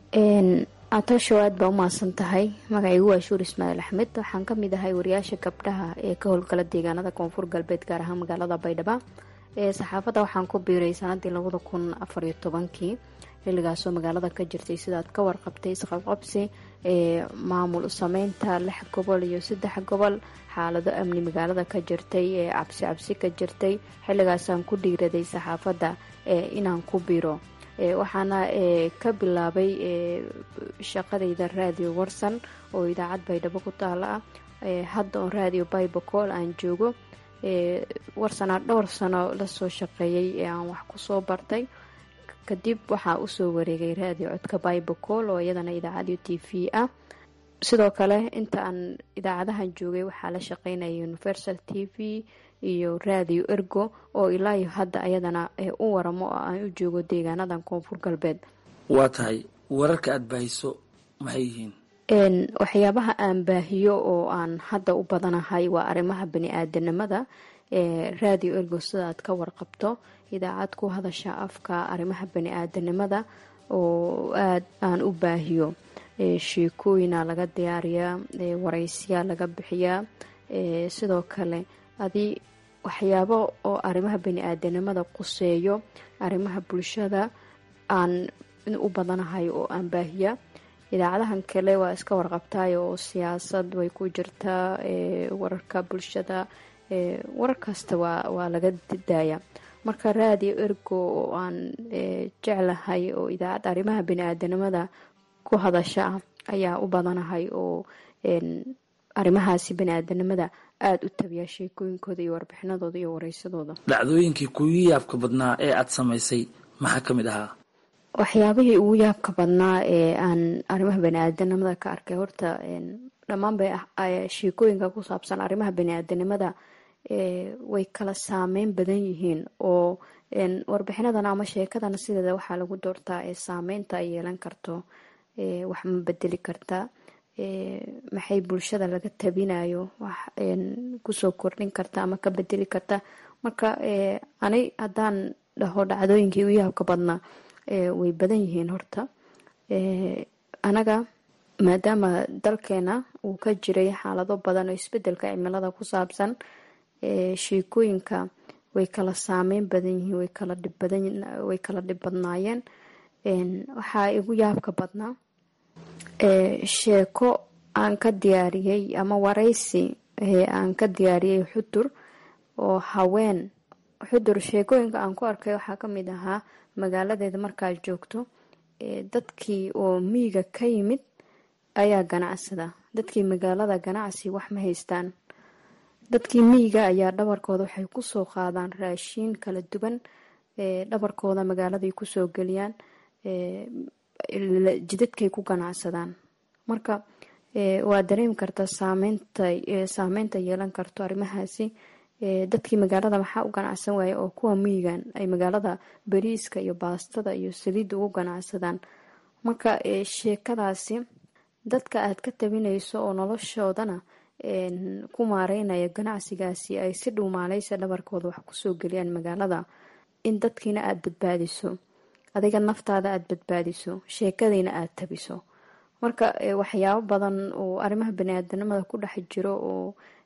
S15: catoosho aad baa u mahadsan tahay. magacaygu waa shuur ismaaciil axmed, waxaan ka mid ahay wariyaasha gabdhaha ee ka howlgala deegaanada koonfur galbeed gaar ahaan magaalada baydhabo. ee saxaafadda waxaan ku biiray sanadii labada kun afar iyo tobankii xilligaasoo magaalada ka jirtay sidaad ka warqabtay isqabqabsi ee maamul sameynta lix gobol iyo saddex gobol, xaalado amni magaalada ka jirtay ee cabsi cabsi ka jirtay. xilligaasaan ku dhiiraday saxaafadda ee inaan ku biiro. waxaana ka bilaabay shaqadayda raadiyo warsan oo idaacad baydhabo ku taala ah. hadda oon raadiyo baybacol aan joogo. warsanaa dhowr sano lasoo shaqeeyay ee aan wax kusoo bartay. kadib waxaa usoo wareegay raadiyo codka baybacol oo iyadana idaacadiyo t v ah. sidoo kale inta aan idaacadahan joogay waxaa la shaqeynaya universal t v iyo raadiyo ergo oo ilaa hadda ayadana u waramo oo aan u joogo deegaanadan koonfur galbeed.
S14: waa tahay wararka aada baahiso maxay yihiin?
S15: waxyaabaha aan baahiyo oo aan hadda u badanahay waa arrimaha bani-aadanimada. raadiyo ergo sida aad ka warqabto idaacad ku hadasha afka arrimaha bani-aadanimada oo aada aan u baahiyo. sheekooyina laga diyaariyaa, waraysiyaa laga bixiyaa. sidoo kale adi waxyaabo oo arrimaha bani-aadanimada quseeyo, arrimaha bulshada aan u badanahay oo aan baahiya. idaacadahan kale waa iska warqabtaay oo siyaasad way ku jirtaa, wararka bulshada, warar kasta waa waa laga daaya. marka raadiyo ergo oo aan jeclahay oo idaacad arrimaha bani-aadanimada ku hadasha ah ayaa u badanahay oo arrimahaasi bani-aadanimada aada u tabiya sheekooyinkooda iyo warbixinadooda iyo wareysadooda.
S14: dhacdooyinkii kuugu yaabka badnaa ee aada samaysay maxaa ka mid ahaa?
S15: waxyaabihii ugu yaabka badnaa ee aan arrimaha bani-aadanimada ka arkay, horta dhammaan bay sheekooyinka ku saabsan arrimaha bani-aadanimada way kala saameyn badan yihiin oo warbixinadan ama sheekadana sideeda waxaa lagu doortaa ee saameynta ay yeelan karto, wax ma bedeli karta, maxay bulshada laga tabinayo wax kusoo kordhin karta ama ka bedeli karta. marka anay haddaan dhaho dhacdooyinkii u yaabka badnaa way badan yihiin. horta anaga maadaama dalkeena uu ka jiray xaalado badan oo isbedelka cimilada ku saabsan, sheekooyinka way kala saameyn badan yihiin, way kala dhib badan way kala dhib badnaayeen. waxaa igu yaabka badnaa sheeko aan ka diyaariyey ama wareysi aan ka diyaariyey xudur oo haween xudur. sheekooyinka aan ku arkay waxaa kamid ahaa magaaladeeda markaad joogto dadkii oo miyiga ka yimid ayaa ganacsada, dadkii magaalada ganacsi wax ma haystaan. dadkii miyiga ayaa dhabarkooda waxay kusoo qaadaan raashiin kala duwan, dhabarkooda magaaladay kusoo geliyaan, jidadkay ku ganacsadaan. marka waa dareemi karta saameynta saameynta yeelan karto arrimahaasi. dadkii magaalada maxaa u ganacsan waaye oo kuwa miyigan ay magaalada bariiska iyo baastada iyo saliidda ugu ganacsadaan. marka sheekadaasi dadka aad ka tabinayso oo noloshoodana ku maareynaya ganacsigaasi ay si dhuumaaleysa dhabarkooda wax kusoo geliyaan magaalada, in dadkiina aada badbaadiso, adiga naftaada aada badbaadiso, sheekadiina aada tabiso. marka waxyaabo badan oo arrimaha bani-aadanimada ku dhex jiro oo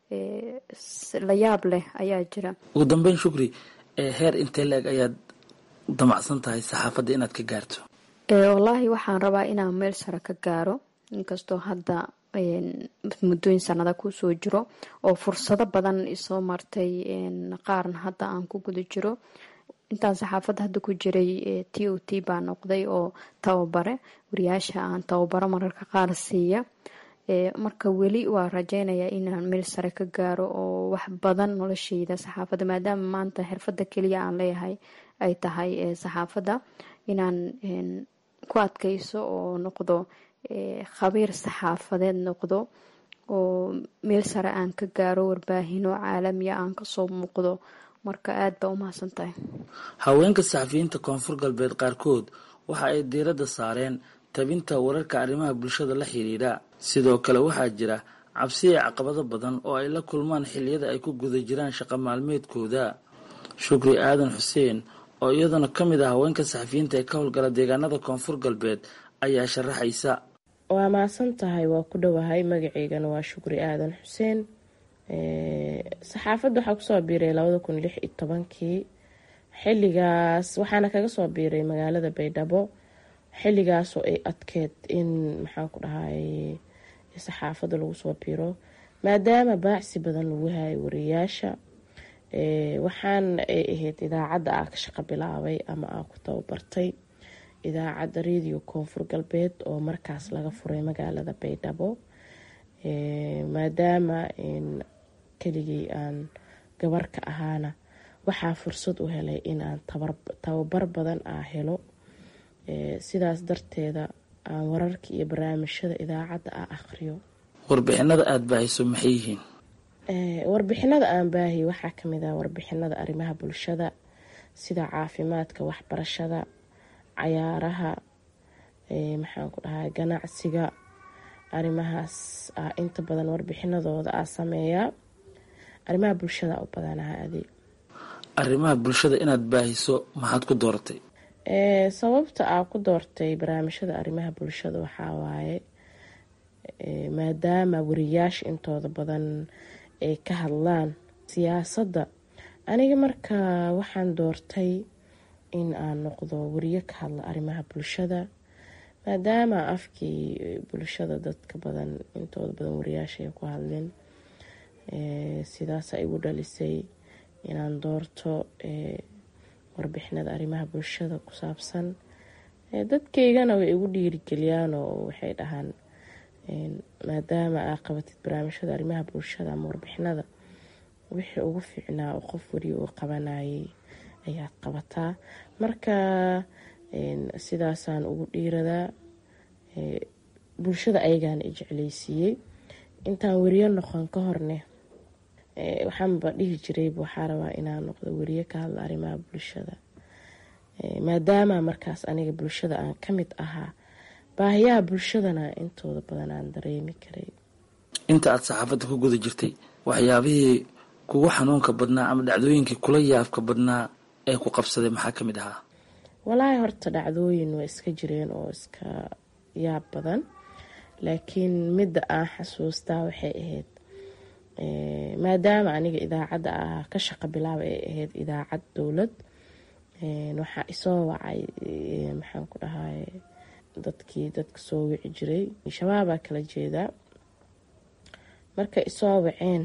S15: la yaab leh ayaa jira.
S14: ugu dambeyn Shukri, heer intee la-eg ayaad damacsan tahay saxaafadda inaad ka gaarto?
S15: wallaahi waxaan rabaa inaan meel sare ka gaaro, inkastoo hadda muddooyin sanada kusoo jiro oo fursado badan isoo martay, qaarna hadda aan ku guda jiro. intaan saxaafadda hadda ku jiray t o t baa noqday oo tababare wariyaasha aan tababaro mararka qaar siiya. marka weli waa rajeynayaa inaan meel sare ka gaaro oo wax badan nolosheyda saxaafadda, maadaama maanta xirfadda keliya aan leeyahay ay tahay saxaafadda, inaan ku adkayso oo noqdo khabiir saxaafadeed noqdo oo meel sare aan ka gaaro, warbaahino caalamiya aan kasoo muuqdo. marka aada baa u mahadsan tahay.
S14: haweenka saxafiyiinta koonfur galbeed qaarkood waxa ay diiradda saareen tabinta wararka arrimaha bulshada la xiriira. sidoo kale waxaa jira cabsi iyo caqabado badan oo ay la kulmaan xilliyada ay ku guda jiraan shaqo maalmeedkooda. Shukri aadan xuseen oo iyaduna ka mid ah haweenka saxafiyiinta ee ka howlgala deegaanada koonfur galbeed ayaa sharaxaysa.
S16: waa mahadsan tahay, waa ku dhowahay. magaceygana waa Shukri aadan xuseen. saxaafadda waxaa kusoo biiray labada kun lix iyo tobankii. xilligaas waxaana kaga soo biiray magaalada Baydhabo, xilligaasoo ay adkeed in maxaan ku dhahay saxaafadda lagu soo biiro maadaama baacsi badan lagu hayay wariyaasha. waxaan ay ahayd idaacadda aa ka shaqo bilaabay ama aa ku tababartay, idaacadda radio koonfur galbeed oo markaas laga furay magaalada Baydhabo. maadaama keligii aan gabar ka ahaana waxaa fursad u helay in aan tababar badan aa helo. sidaas darteeda aan wararka iyo barnaamijyada idaacadda aa akhriyo.
S14: warbixinada aada baahiso maxay yihiin?
S16: warbixinada aan baahiyo waxaa kamid ah warbixinada arrimaha bulshada sida caafimaadka, waxbarashada, cayaaraha, maxaan ku dhahay ganacsiga. arrimahaas ah inta badan warbixinadooda aa sameeyaa. arrimaha bulshada u badanaha adeeg.
S14: arrimaha bulshada inaad baahiso maxaad ku dooratay?
S16: sababta aa ku doortay barnaamijyada arrimaha bulshada waxaa waaye maadaama wariyaasha intooda badan ay ka hadlaan siyaasadda. aniga marka waxaan doortay in aan noqdo wariye ka hadla arrimaha bulshada, maadaama afkii bulshada dadka badan intooda badan wariyaasha ay ku hadleen. sidaasa igu dhalisay inaan doorto warbixinada arrimaha bulshada ku saabsan dadkaygana way igu dhiirigeliyaan oo waxay dhahaan maadaama aa qabatid barnaamijyada arrimaha bulshada ama warbixinada wixii ugu fiicnaa oo qof wariya uu qabanayay ayaad qabataa. marka sidaasaan ugu dhiiradaa, bulshada ayagaana i jeclaysiiyey. intaan wariyo noqon ka horne waxaanba dhihi jiray waxaa rabaa inaan noqdo wariye ka hadla arrimaha bulshada, maadaama markaas aniga bulshada aan ka mid ahaa, baahiyaha bulshadana intooda badan aan dareemi karay.
S14: inta aad saxaafadda ku guda jirtay waxyaabihii kugu xanuunka badnaa ama dhacdooyinkii kula yaabka badnaa ee ku qabsaday maxaa ka mid ahaa?
S16: walaahi horta dhacdooyin way iska jireen oo iska yaab badan, laakiin midda aan xasuustaa waxay ahayd maadaama aniga idaacadda ah ka shaqo bilaaba ay ahayd idaacad dowlad, waxaa isoo wacay maxaan ku dhahay dadkii dadka soo wici jiray shabaabaa kala jeedaa. marka isoo waceen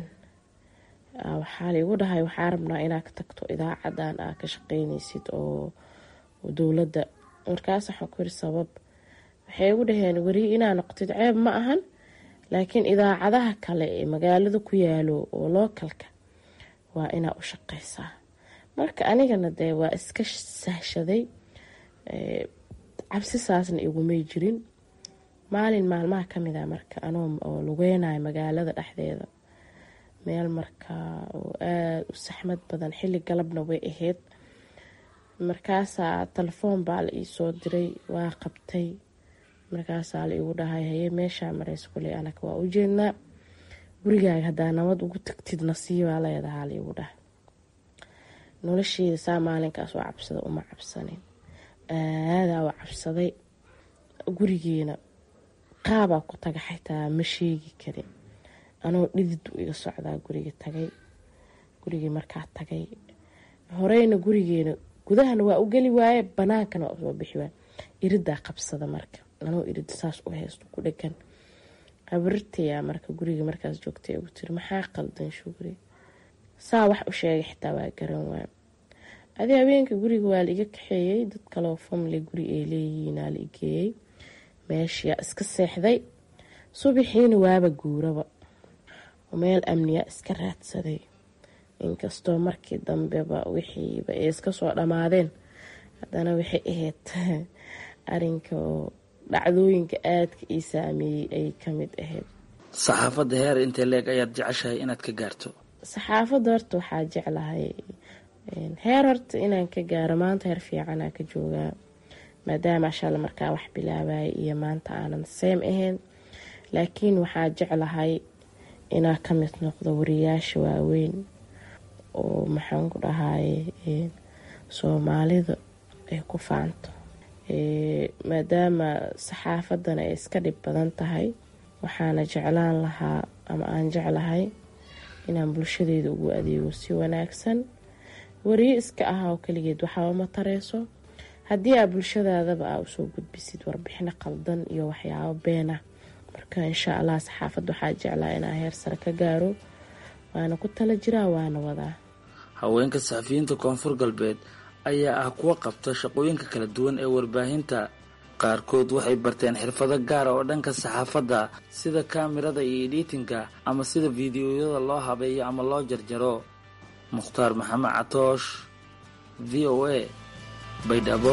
S16: waxaa laigu dhahay waxaa rabnaa inaad ka tagto idaacadan aa ka shaqeynaysid oo dowladda. markaas waxaan ku yiri sabab? waxay igu dhaheen wari inaa noqotid ceeb ma ahan, laakiin idaacadaha kale ee magaalada ku yaalo oo lookalka waa inaa u shaqeysaa. marka anigana dee waa iska sahshaday, cabsi saasna igumay jirin. maalin maalmaha ka mid a marka anoo oo lugeynayo magaalada dhexdeeda meel marka oo aada u saxmad badan, xilli galabna way ahayd. markaasaa telefoon baa la iisoo diray, waa qabtay. markaasaa la igu dhahay haye meeshaa marays kuley anaka waa u jeednaa, gurigaaga haddaa nabad ugu tagtid nasiibaa leedahaa la igu dhahay. nolosheeda saa maalinkaas waa cabsada uma cabsanin, aadaa waa cabsaday. gurigeena qaabaa ku taga xitaa ma sheegi karin, anoo dhidid u iga socdaa guriga tagay. gurigii markaa tagay horeyna gurigeena gudahana waa u geli waaye, banaankana waa usoo bixi waaye. iridaa qabsada marka anoo irid saas u haysto ku dhegan. abrirtayaa marka guriga markaas joogtay ugu tiri maxaa qaldan shugri? saa wax u sheegay xitaa waa garan waay. adi habeenka guriga waa la iga kaxeeyey, dad kaleo family guri ay leeyihiinaa la igeeyey. meeshiyaa iska seexday, subaxiina waaba guuraba oo meel amniya iska raadsaday. inkastoo markii dambeba wixiiba ay iska soo dhammaadeen, haddana waxay ahayd arinka oo dhacdooyinka aadka ii saameeyey ay ka mid ahayd.
S14: saxaafadda heer intee leeg ayaad jeceshahay inaad ka gaarto?
S16: saxaafadda horta waxaa jeclahay heer horta inaan ka gaaro. maanta heer fiicanaa ka joogaa, maadaama shala markaa wax bilaabaya iyo maanta aanan seem ahayn. laakiin waxaa jeclahay inaa ka mid noqdo wariyaasha waaweyn oo maxaan ku dhahay soomaalida ay ku faanto. maadaama saxaafadana ay iska dhib badan tahay, waxaana jeclaan lahaa ama aan jeclahay inaan bulshadeeda ugu adeego si wanaagsan. wariyo iska ah oo keligeed waxaaba ma tareyso. haddii aa bulshadaadaba aa usoo gudbisid warbixino qaldan iyo waxyaabo beena, marka insha allah saxaafadda waxaa jeclaa inaa heer sare ka gaaro, waana ku tala jiraa, waana wadaa.
S14: haweenka saxafiyiinta koonfur galbeed ayaa ah kuwa qabta shaqooyinka kala duwan ee warbaahinta. qaarkood waxay barteen xirfado gaara oo dhanka saxaafadda, sida kaamirada iyo editinka, ama sida fiidiyoyada loo habeeyo ama loo jarjaro. mukhtaar maxamed catoosh, v o a, baydhabo.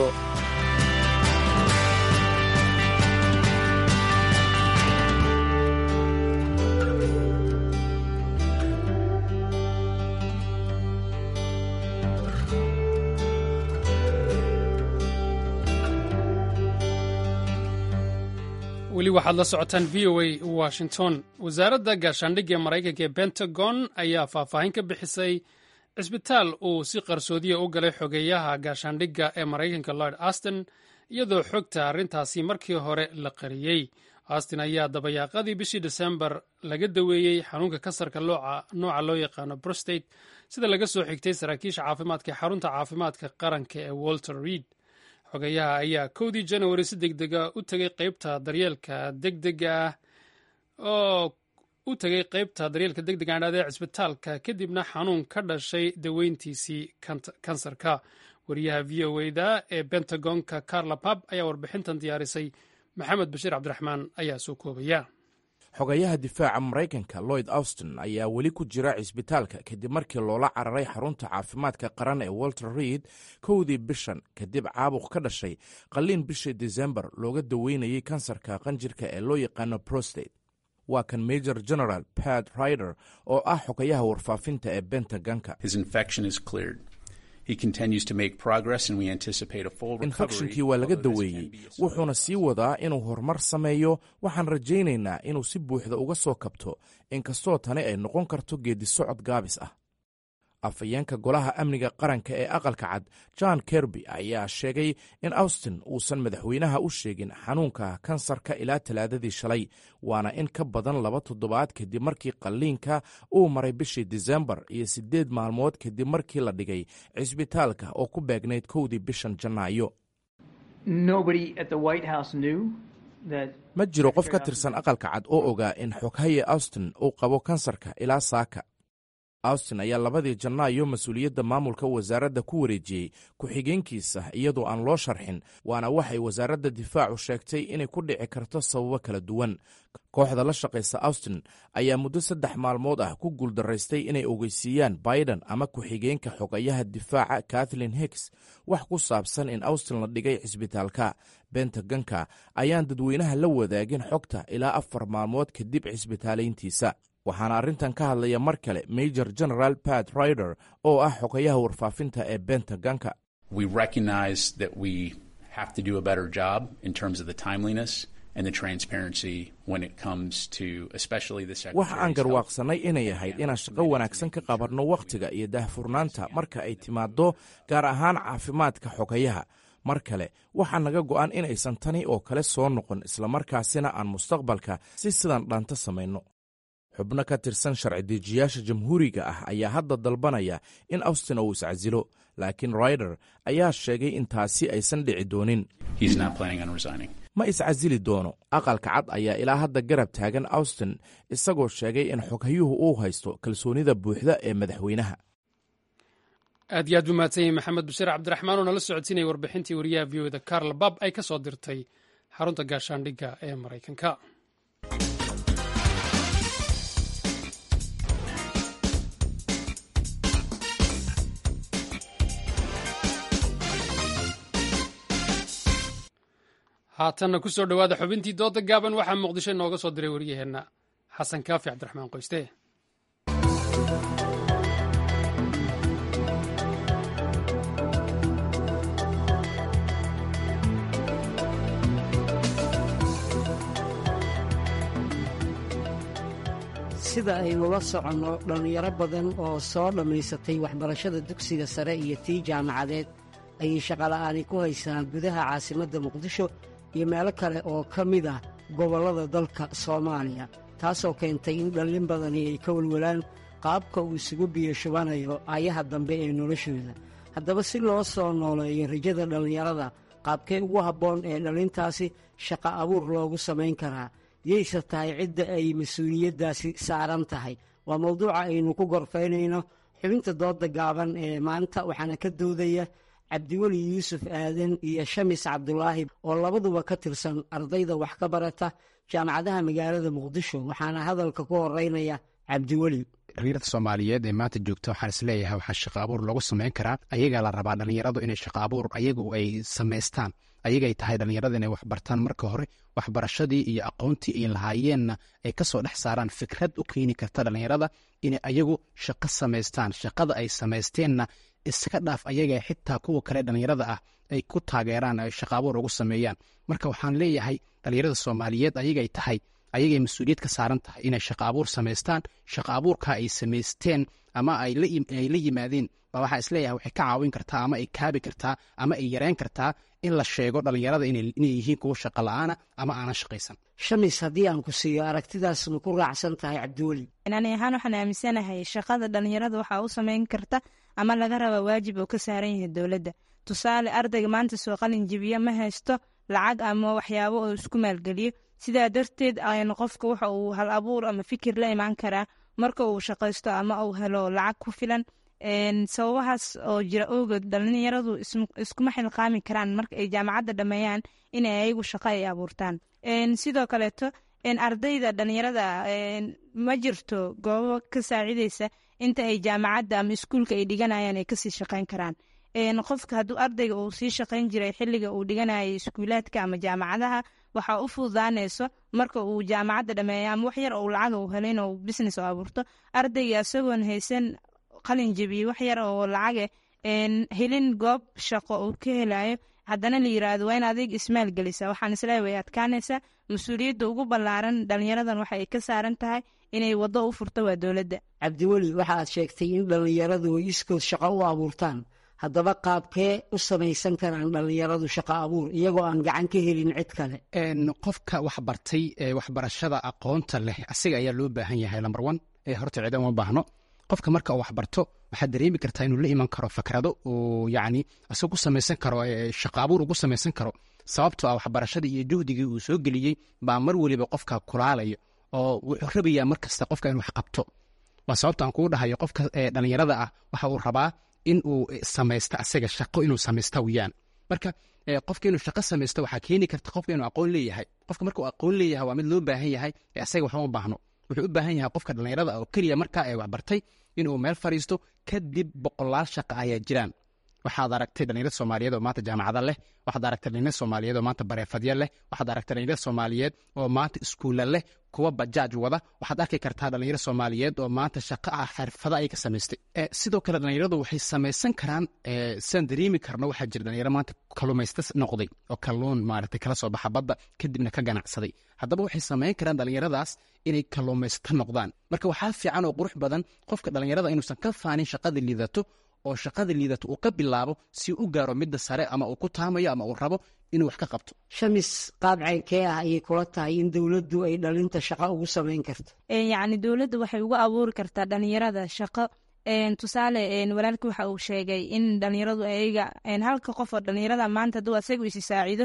S1: weli waxaad la socotaan v o a washington. wasaaradda gaashaandhigga ee maraykanka ee pentagon ayaa faahfaahin ka bixisay cisbitaal uu si qarsoodiya u galay xogeeyaha gaashaandhigga ee maraykanka lord aston, iyadoo xogta arrintaasi markii hore la qariyey. aston ayaa dabayaaqadii bishii desembar laga daweeyey xanuunka kansarka nooca loo yaqaano prostate, sida laga soo xigtay saraakiisha caafimaadka ee xarunta caafimaadka qaranka ee walter reed. xogeyaha ayaa kowdii janawari si degdega u tegay qeybta daryeelka degdega ah oo u tegay qeybta daryeelka degdega adhaadee cisbitaalka kadibna xanuun ka dhashay daweyntiisii kansarka. wariyaha v o eda ee bentagonka carla pab ayaa warbixintan diyaarisay. maxamed bashiir cabdiraxmaan ayaa soo koobaya.
S17: xogayaha difaaca maraykanka lloyd austin ayaa weli ku jira cisbitaalka kadib markii loola cararay xarunta caafimaadka qaran ee walter reid kowdii bishan kadib caabuq ka dhashay qalliin bishii desembar looga daweynayay kansarka qanjirka ee loo yaqaano prostate. waa kan major general pat rider oo ah xogayaha warfaafinta ee bentagonka. infekshinkii waa laga daweeyey wuxuuna sii wadaa inuu horumar sameeyo. waxaan rajaynaynaa inuu si buuxda uga soo kabto inkastoo tani ay noqon karto geedisocod gaabis ah. afhayeenka golaha amniga qaranka ee aqalka cad john kerby ayaa sheegay in austin uusan madaxweynaha u sheegin xanuunka kansarka ilaa talaadadii shalay, waana in ka badan laba toddobaad kadib markii qalliinka uu maray bishii desembar iyo siddeed maalmood kadib markii la dhigay cisbitaalka oo ku beegnayd kowdii bishan janaayo. ma jiro qof ka tirsan aqalka cad oo ogaa in xoghaye austin uu qabo kansarka ilaa saaka. austin ayaa labadii janaayo mas-uuliyadda maamulka wasaaradda ku wareejiyey ku-xigeenkiisa iyadoo aan loo sharxin, waana waxay wasaaradda difaacu sheegtay inay ku dhici karto sababo kala duwan. kooxda la shaqaysa austin ayaa muddo saddex maalmood ah ku guuldaraystay inay ogeysiiyaan biden ama ku-xigeenka xogayaha difaaca kathleen hicks wax ku saabsan in austin la dhigay cisbitaalka. bentagonka ayaan dadweynaha la wadaagin xogta ilaa afar maalmood kadib cisbitaalayntiisa. waxaana arrintan ka hadlaya mar kale major general pat rider oo ah xogayaha warfaafinta ee bentagonka. waxa aan garwaaqsannay inay ahayd inaan shaqo wanaagsan ka qabanno wakhtiga iyo daahfurnaanta marka ay timaaddo gaar ahaan caafimaadka xogayaha. mar kale waxaa naga go'an inaysan tani oo kale soo noqon, islamarkaasina aan mustaqbalka si sidan dhaanta samayno. xubno ka tirsan sharci dejiyaasha jamhuuriga ah ayaa hadda dalbanaya in austin uu iscasilo, laakiin rider ayaa sheegay in taasi aysan dhici doonin. ma iscasili doono. aqalka cad ayaa ilaa hadda garab taagan austin isagoo sheegay in xoghayuhu uu haysto kalsoonida buuxda ee madaxweynaha.
S1: aad iyo aad buu mahadsan yahay maxamed bashiir cabdiraxmaan oo nala socodsiinaya warbixintii wariyaha v o da carla bab ay ka soo dirtay xarunta gaashaandhigga ee maraykanka. haatanna ku soo dhowaada xubintii dooda gaaban waxaa muqdisho inooga soo diray waryaheenna xasan kaafi cabdiraxmaan qoyste.
S18: sida aynula soconno dhallinyaro badan oo soo dhammaysatay waxbarashada dugsiga sare iyo tii jaamacadeed ayay shaqola'aani ku haysaan gudaha caasimadda muqdisho iyo meelo kale oo ka mid ah gobollada dalka soomaaliya, taasoo keentay in dhallin badani ay ka walwalaan qaabka uu isugu biyo shubanayo ayaha dambe ee noloshooda. haddaba si loo soo nooleeyo rajada dhallinyarada, qaabkee ugu habboon ee dhallintaasi shaqo abuur loogu samayn karaa, yayse tahay cidda ay mas-uuliyaddaasi saaran tahay? waa mawduuca aynu ku gorfaynayno xubinta dooda gaaban ee maanta, waxaana ka doodaya cabdiweli yuusuf aadan iyo shamis cabdulaahi oo labaduba ka tirsan ardayda wax ka barata jaamacadaha magaalada muqdisho, waxaana hadalka ku horeynaya cabdiweli.
S19: dhalinyarada soomaaliyeed ee maanta joogta waxaan isleeyahay waxaa shaqo abuur loogu samayn karaa. ayagaa la rabaa dhallinyaradu inay shaqo abuur ayagu ay samaystaan. ayagay tahay dhallinyarada inay waxbartaan marka hore, waxbarashadii iyo aqoontii ay lahaayeenna ay ka soo dhex saaraan fikrad u keeni karta dhallinyarada inay ayagu shaqo samaystaan. shaqada ay samaysteenna iska dhaaf ayaga xitaa kuwa kale dhallinyarada ah ay ku taageeraan ay shaqo abuur ugu sameeyaan. marka waxaan leeyahay dhallinyarada soomaaliyeed ayagay tahay ayagay mas-uuliyad ka saaran tahay inay shaqo abuur samaystaan. shaqo abuurka ay samaysteen ama ay la yimaadeen baa waxaa isleeyahay waxay ka caawin kartaa ama ay kaabi kartaa ama ay yareyn kartaa in la sheego dhallinyarada inay yihiin kuwa shaqo la'aana ama aanan shaqaysan.
S18: shamis, haddii aan ku siiyo aragtidaas ma ku raacsan tahay cabdiweli?
S20: ani ahaan waxaan aaminsanahay shaqada dhallinyarada waxaa u samayn karta ama laga raba waajib oo ka saaran yahay dowladda. tusaale, ardayga maanta soo qalin jibiya ma haysto lacag ama waxyaabo oo isku maalgeliyo, sidaa darteed aynu qofka waxa uu hal abuur ama fikir la imaan karaa marka uu shaqaysto ama uu helo lacag ku filan sababahaas oo jira awgeed dhalinyaradu iskuma xilqaami karaan marka ay jaamacadda dhameeyaan inay ayagu shaqo ay abuurtaan. sidoo kaleeto ardayda dhalinyarada ma jirto goobo ka saacideysa inta ay jaamacadda ama iskuulka ay dhiganayaan ay kasii shaqeyn karaan. qofka hadduu ardayga uu sii shaqeyn jiray xilliga uu dhiganayay iskuulaadka ama jaamacadaha waxaa u fududaanayso marka uu jaamacadda dhameeya ama wax yar oo lacaga uu helo inuu business oo abuurto. ardayga isagoon haysan qalin jabiye wax yar oo lacage helin goob shaqo uu ka helayo haddana la yiraahdo waa in adig ismaal gelisa, waxaan isleeyahay way adkaanaysaa. mas-uuliyadda ugu ballaaran dhalinyaradan waxa ay ka saaran tahay inay waddo u furto waa dowladda.
S18: cabdiweli waxa aad sheegtay in dhalinyaradu ay iskood shaqo u abuurtaan, haddaba qaabkee u samaysan karaan dhalinyaradu shaqo abuur iyagoo aan gacan ka helin cid kale?
S19: qofka wax bartay ee waxbarashada aqoonta leh asiga ayaa loo baahan yahay lambar one ee horta ciidan uma baahno. qofka marka uu wax barto waxaad dareemi kartaa inuu la iman karo fikrado oo yacni isagu ku samaysan karo shaqo abuur ugu samaysan karo, sababtoo ah waxbarashadii iyo juhdigii uu soo geliyey baa mar weliba qofka kulaalayo oo wuxuu rabayaa mar kasta qofka inuu wax qabto. waa sababta aan kugu dhahayo qofka dhalinyarada ah waxa uu rabaa in uu samaysto asaga shaqo inuu samaysta weyaan. marka qofka inuu shaqo samaysto waxaa keeni karta qofka inuu aqoon leeyahay. qofka marka uu aqoon leeyahay waa mid loo baahan yahay ee asaga waxba u baahno. wuxuu u baahan yahay qofka dhalinyarada oo keliya markaa ee wax bartay inuu meel fariisto, kadib boqolaal shaqo ayaa jiraan. waxaad aragtay dhalinyarada Soomaaliyeed oo maanta jaamacada leh, waxaad aragtay dhalinyarada Soomaaliyeed oo maanta bareefadya leh, waxaad aragtay dhalinyarada Soomaaliyeed oo maanta iskuulla leh, kuwa bajaaj wada. waxaad arki kartaa dhalinyarada Soomaaliyeed oo maanta shaqo ah xirfado ay ka samaystay. sidoo kale dhalinyaradu waxay samaysan karaan sidaan dareemi karno waxaa jira dhalinyaro maanta kalluumaysta noqday oo kalluun maaragtay kala soo baxa badda kadibna ka ganacsaday. haddaba waxay samayn karaan dhalinyaradaas inay kalluumaysta noqdaan. marka waxaa fiican oo qurux badan qofka dhalinyarada inuusan ka faanin shaqada liidato oo shaqada liidato uu ka bilaabo si u gaaro midda sare ama uu ku taamayo ama uu rabo inuu wax ka qabto.
S18: shamis, qaab ceynkee ah ayay kula tahay in dowladdu ay dhalinta shaqo ugu samayn karto?
S20: yacni dowladda waxay ugu abuuri kartaa dhalinyarada shaqo. tusaale walaalkii waxa uu sheegay in dhalinyaradu ayaga halka qof oo dhalinyarada maanta hadduu asagu isi saacido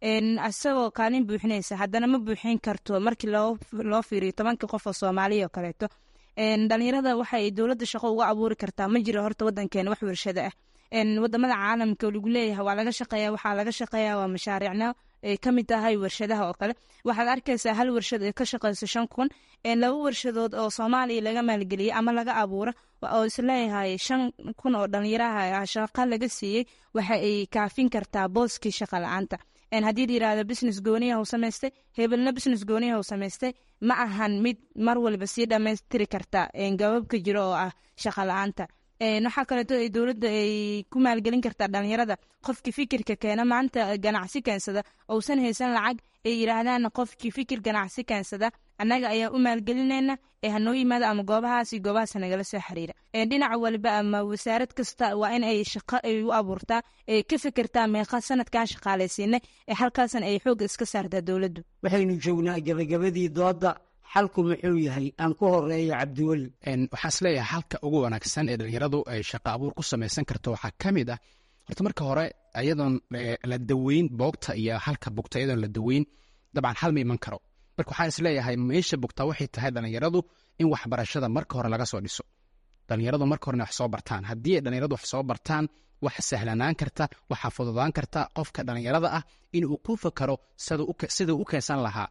S20: isagoo kaalin buuxinaysa haddana ma buuxin karto markii loo fiiriyo tobanka qof oo Soomaaliya oo kaleeto. dhalinyarada waxay dowladda shaqo uga abuuri kartaa ma jiro horta wadankeena wax warshado ah. wadamada caalamka lagu leeyahay waa laga shaqeeya waxaa laga shaqeeya waa mashaariicna ay ka mid tahay warshadaha oo kale. waxaad arkaysaa hal warshad ee ka shaqeyso shan kun laba warshadood oo Soomaaliya laga maalgeliyey ama laga abuuro oo isleeyahay shan kun oo dhalinyaraha shaqo laga siiyey waxa ay kaafin kartaa booskii shaqo la-aanta. haddii la yirahdo business gooniyaha uu samaystay hebelna business gooniyaha uu samaystay ma ahan mid mar walba sii dhammaystiri karta gababka jiro oo ah shaqo la-aanta. waxaa kaleeto ay dowladda ay ku maalgelin kartaa dhalinyarada qofkii fikirka keena maanta ganacsi keensada ousan haysan lacag ay yiraahdaan qofkii fikir ganacsi keensada annaga ayaa u maalgelinayna ee hanoo yimaada ama goobahaas iyo goobahaas nagala soo xiriira. dhinac walba ama wasaarad kasta waa in ay shaqo ay u abuurtaa ay ka fikirtaa meeqa sanadkan shaqaalaysiinay ee halkaasan ay xoogga iska saartaa dowladdu.
S18: waxaynu joognaa gabagabadii dooda, xalku muxuu yahay? aan ku horeeyo cabdiweli.
S19: waxaan isleeyahay halka ugu wanaagsan ee dhalinyaradu ay shaqo abuur ku samaysan karto waxaa ka mid ah horta marka hore ayadoon la daweyn boogta iyo halka bugta ayadoon la daweyn dabcan hal ma iman karo. marka waxaan isleeyahay meesha bugta waxay tahay dhalinyaradu in waxbarashada marka hore laga soo dhiso. dhalinyaradu marka horena wax soo bartaan. haddii ay dhalinyaradu wax soo bartaan wax sahlanaan karta, waxaa fududaan karta qofka dhalinyarada ah inuu ku fakaro siduu u keensan lahaa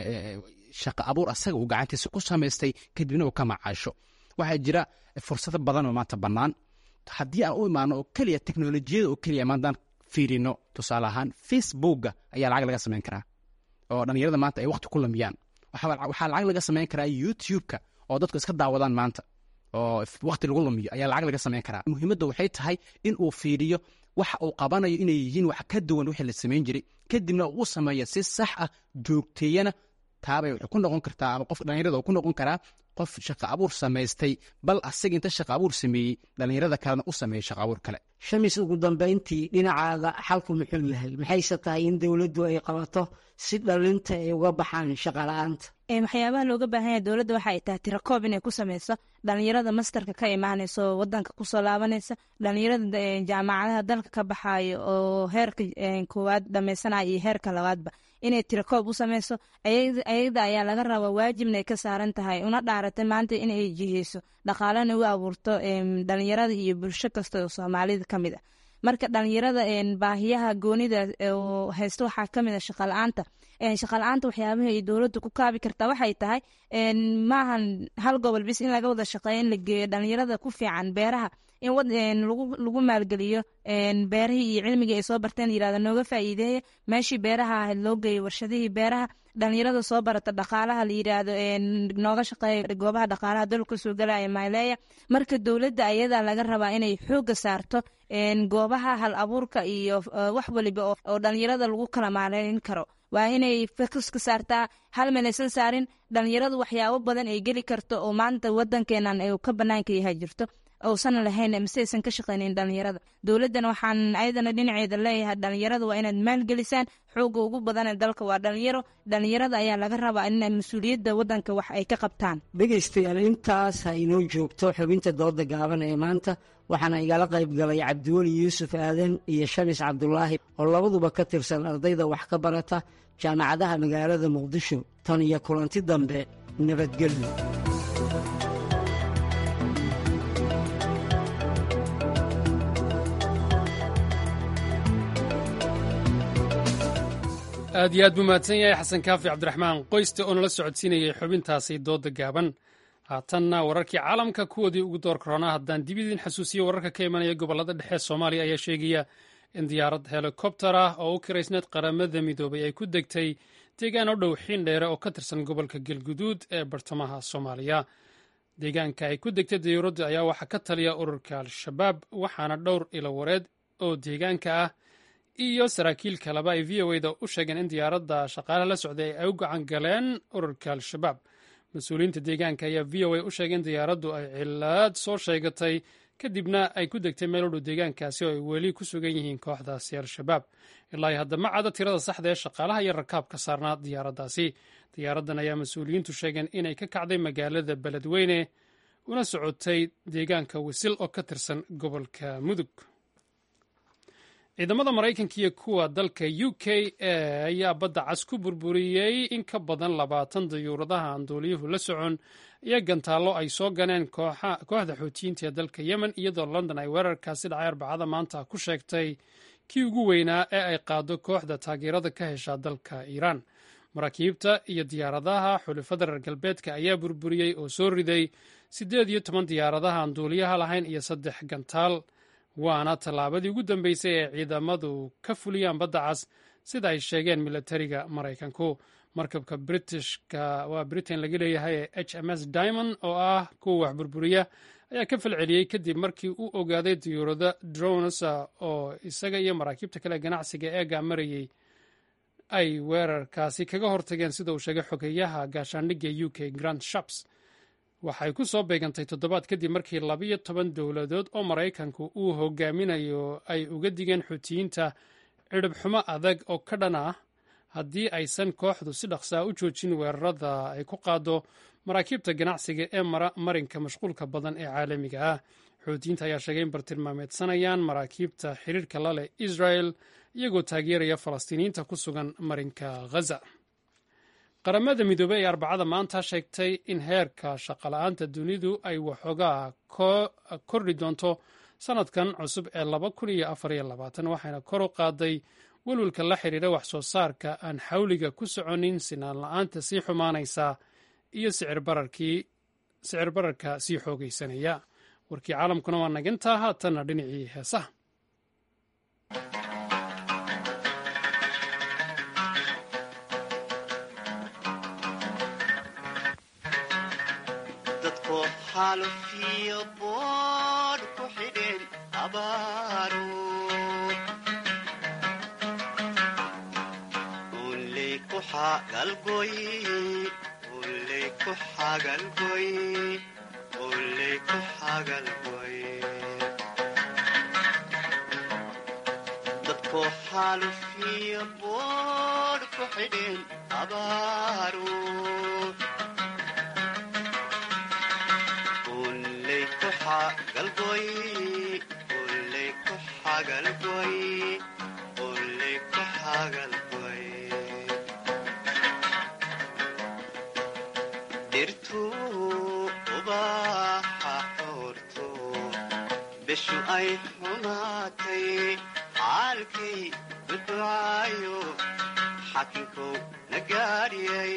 S19: shaqo abuur asaga uu gacantiisa ku samaystay kadibna uu ka macaasho. waxaa jira fursado badan oo maanta bannaan. haddii aan u imaano oo keliya teknolojiyada oo keliya maantaan fiirino, tusaale ahaan facebooka ayaa lacag laga samayn karaa oo dhalinyarada maanta ay waqti ku lumiyaan. waxaa lacag laga samayn karaa youtube-ka oo dadku iska daawadaan maanta oo waqti lagu lumiyo ayaa lacag laga samayn karaa. muhiimadda waxay tahay in uu fiiriyo waxa uu qabanayo inay yihiin wax ka duwan wixii la samayn jiray, kadibna uu sameeyo si sax ah joogteeyana. taabay waxay ku noqon kartaa ama qof dhalinyarada uu ku noqon karaa qof shaqo abuur samaystay, bal asaga inta shaqo abuur sameeyey dhalinyarada kalena u sameeyey shaqo abuur kale.
S18: shamis, ugu dambayntii dhinacaaga xalku muxuu yahay? maxayse tahay in dowladdu ay qabato si dhalinta ay uga baxaan shaqo la-aanta?
S20: waxyaabaha looga baahan yahay dowladda waxa ay tahay tirakoob inay ku sameyso dhalinyarada mastarka ka imaanaysa oo wadanka kusoo laabanaysa, dhalinyarada jaamacadaha dalka ka baxayo oo heerka koowaad dhameysanaya iyo heerka labaadba inay tirakoob u sameyso ayada ayaa laga rabaa waajibna ay ka saaran tahay una dhaaratay maanta inay jiheyso dhaqaalena u abuurto dhalinyarada iyo bulsho kasta oo soomaalida ka mid ah marka dhalinyarada baahiyaha goonida haysto waxaa kamid a shaqala-aanta shaqala-aanta waxyaabaha ay dowladda ku kaabi kartaa waxay tahay maahan hal gobol bis in laga wada shaqeeyo in la geeyo dhalinyarada ku fiican beeraha in lagu maalgeliyo beerahii iyo cilmigii ay soo barteen yirahda nooga faa'iideeya meeshii beeraha ahayd loo geeyo warshadihii beeraha dhalinyarada soo barata dhaqaalaha la yiraahdo nooga shaqeeya goobaha dhaqaalaha dalka soo galaya maaleeya marka dowladda ayadaa laga rabaa inay xooga saarto goobaha hal abuurka iyo wax waliba oo dhalinyarada lagu kala maaleyn karo waa inay fokus ka saartaa hal meelaysan saarin dhalinyaradu waxyaabo badan ay geli karto oo maanta wadankeenan ay ka banaanka yahay jirto uusan lahayn masaysan ka shaqeynin dhalinyarada dowladana waxaan ayadana dhinaceeda leeyahay dhalinyarada waa inaad maalgelisaan xooga ugu badan ee dalka waa dhalinyaro dhalinyarada ayaa laga rabaa in mas-uuliyadda wadanka wax ay ka qabtaan
S18: dhegaystayaal intaas ha inoo joogto xubinta dooda gaaban ee maanta waxaana igala qayb galay cabdiweli yuusuf aadan iyo shamis cabdulaahi oo labaduba ka tirsan ardayda wax ka barata jaamacadaha magaalada muqdisho tan iyo kulanti dambe nabadgelyo
S1: aad iyo aad buu mahadsan yahay xasan kaafi cabdiraxmaan qoyste oo nala socodsiinayay xubintaasi dooda gaaban haatanna wararkii caalamka kuwoodii ugu door korona haddaan dib idin xasuusiyo wararka ka imanaya gobollada dhexe soomaaliya ayaa sheegaya in diyaarad helikobtar ah oo u kiraysneed qaramada midoobay ay ku degtay deegaan u dhow xiindheere oo ka tirsan gobolka galguduud ee bartamaha soomaaliya deegaanka ay ku degtay diyaaraddu ayaa waxaa ka taliya ururka al-shabaab waxaana dhowr ilo wareed oo deegaanka ah iyo saraakiil kaleba ay v o a da u sheegeen in diyaaradda shaqaalaha la socday ay u gacan galeen ururka al-shabaab mas-uuliyiinta deegaanka ayaa v o a u sheegay in diyaaraddu ay cilaad soo sheegatay kadibna ay ku degtay meel u dhow deegaankaasi oo ay weli ku sugan yihiin kooxdaasi al-shabaab ilaa hadda ma cada tirada saxda ee shaqaalaha iyo rakaabka saarnaa diyaaraddaasi diyaaraddan ayaa mas-uuliyiintu sheegeen inay ka kacday magaalada beledweyne una socotay deegaanka wisil oo ka tirsan gobolka mudug ciidamada maraykanka iyo kuwa dalka u k ayaa badda cas ku burburiyey in ka badan labaatan dayuuradaha aan duuliyuhu la socon iyo gantaallo ay soo ganeen kooxda xuutiyiinta ee dalka yemen iyadoo london ay weerarkaasi dhacay arbacada maanta ku sheegtay kii ugu weynaa ee ay qaado kooxda taageerada ka hesha dalka iiraan maraakiibta iyo diyaaradaha xulafada reer galbeedka ayaa burburiyey oo soo riday siddeed iyo toban diyaaradaha aan duuliyaha lahayn iyo saddex gantaal waana tallaabadii ugu dambeysay ee ciidamadu ka fuliyaan badda cas sida ay sheegeen milatariga maraykanku markabka britishka waa britain laga leeyahay ee h m s diamond oo ah kuwa wax burburiya ayaa ka falceliyey kadib markii uu ogaaday diyuurado drones oo isaga iyo maraakiibta kale ganacsiga eega marayey ay weerarkaasi kaga hortageen sida uu sheegay xogeyaha gaashaandhigga u k grand shaps waxay ku soo beegantay toddobaad kadib markii labiyo toban dowladood oo maraykanku uu hogaaminayo ay uga digeen xuutiyiinta cidhib xumo adag oo ka dhan ah haddii aysan kooxdu si dhaqsaa u joojin weerarada ay ku qaado maraakiibta ganacsiga ee marinka mashquulka badan ee caalamiga ah xuutiyiinta ayaa sheegay in bartilmaameedsanayaan maraakiibta xiriirka la leh israel iyagoo taageeraya falastiiniyiinta ku sugan marinka ghaza qaramada midoobey ee arbacada maanta sheegtay in heerka shaqala-aanta dunidu ay waxoogaa kordhi doonto sanadkan cusub ee laba kun iyo afar iyo labaatan waxayna kor u qaaday welwelka la xiriira wax soo saarka aan xawliga ku soconin sinaan la-aanta sii xumaanaysa iyo sicir bararka sii xoogaysanaya warkii caalamkuna waa nagintaa haatanna dhinacii heesaha
S21: dadko xaalufiyo boodh ku xidhin abaaru ulley ku xagalgoy ulley ku xagalgoy ulley ku xagalgoy bishu ay xumaatay xaalkay duducaayo xakinkow na gaadhiyay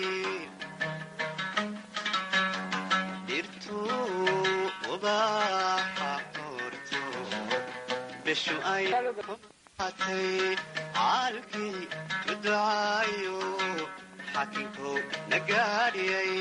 S21: dhirtuu ubaaxa horto bishu ay xumaatay xaalkay duducaayo xakinkow na gaadhiyay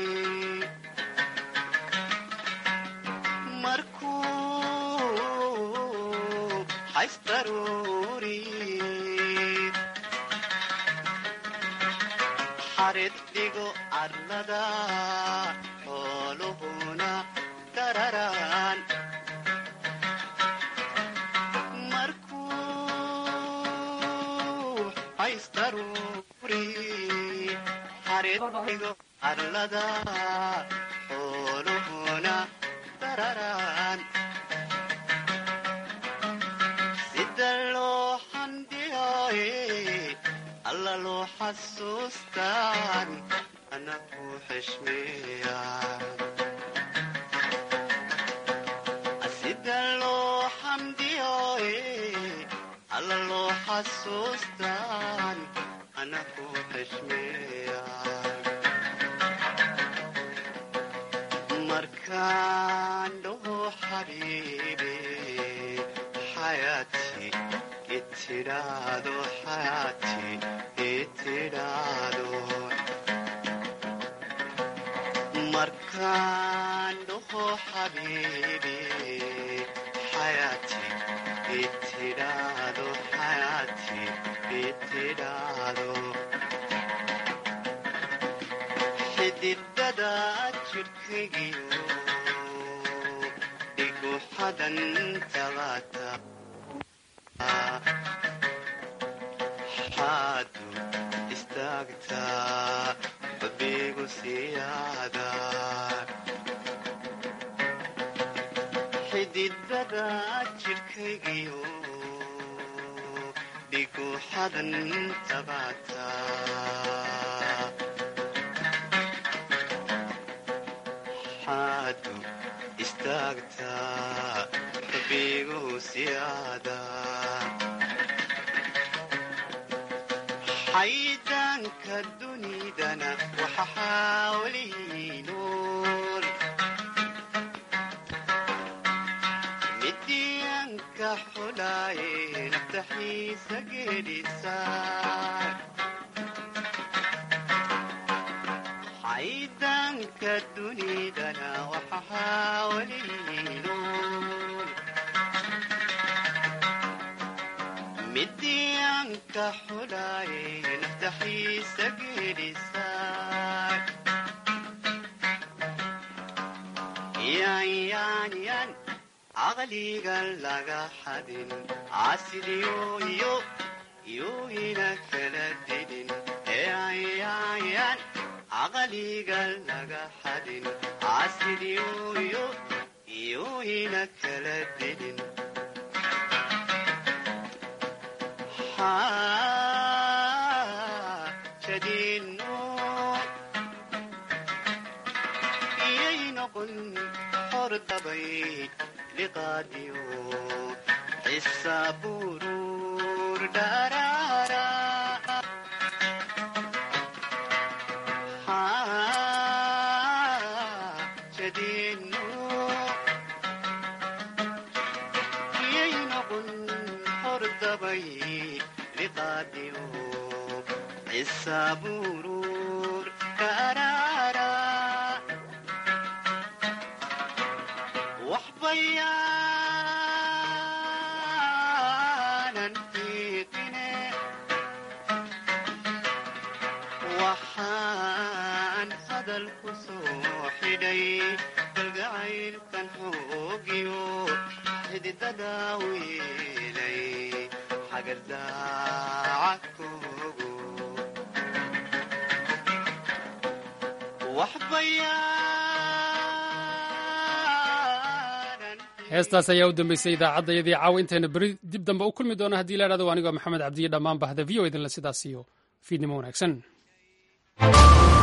S21: xarid dhigo arlada xooluhuna dararaan markuu haysdaruuri xarid dhigo arlada xooluhuna dararaan alla loo xasuustaan ana ku xishmeeya sida loo xamdiyoe alla loo xasuustaan ana ku xishmeeya markaan dhaho xabiibi xayaati itidhaado xayaati itidhaado markaan dhaho xabiibi xayaati itidhaado xayaati itidhaado xididada jidhkaygiyo dhigu xadan tabaata xaadu istaagtaa babigu siyaada xididada jidhkaygiyo dhigu xadan tabaata xaadu istaagtaa babigu siyaada xaydaanka dunidana waxa xaawlihi nool midiyanka xulaaye naftaxiisa geedhisaar xaydaanka dunidana waxa xaawlihi nool midiyanka xulaaye naftaxiisa geedhisaar yaanyaan caqliga laga xadin caasidiyoyo yooyina kala didin yaanyaan caqliga laga xadin caasidiyoyo yooyina kala didin jadino iyay noqon hordabay liqaadiyo xisaburur dharaara jadino iyay noqon hordabay liqaadiyo xisaburur dharaara waxbayaanan fiiqine waxaan hadal ku soo xidhay galgacaylkan xoogiyo xididada wiilay xagardaaca koogo
S1: heestaas ayaa u dambeysay idaacaddayadii caawa intayna beri dib dambe u kulmi doona haddii la idhahdo anigoo maxamed cabdiye dhammaan bahda v o idinle sidaas iyo fiidnimo wanaagsan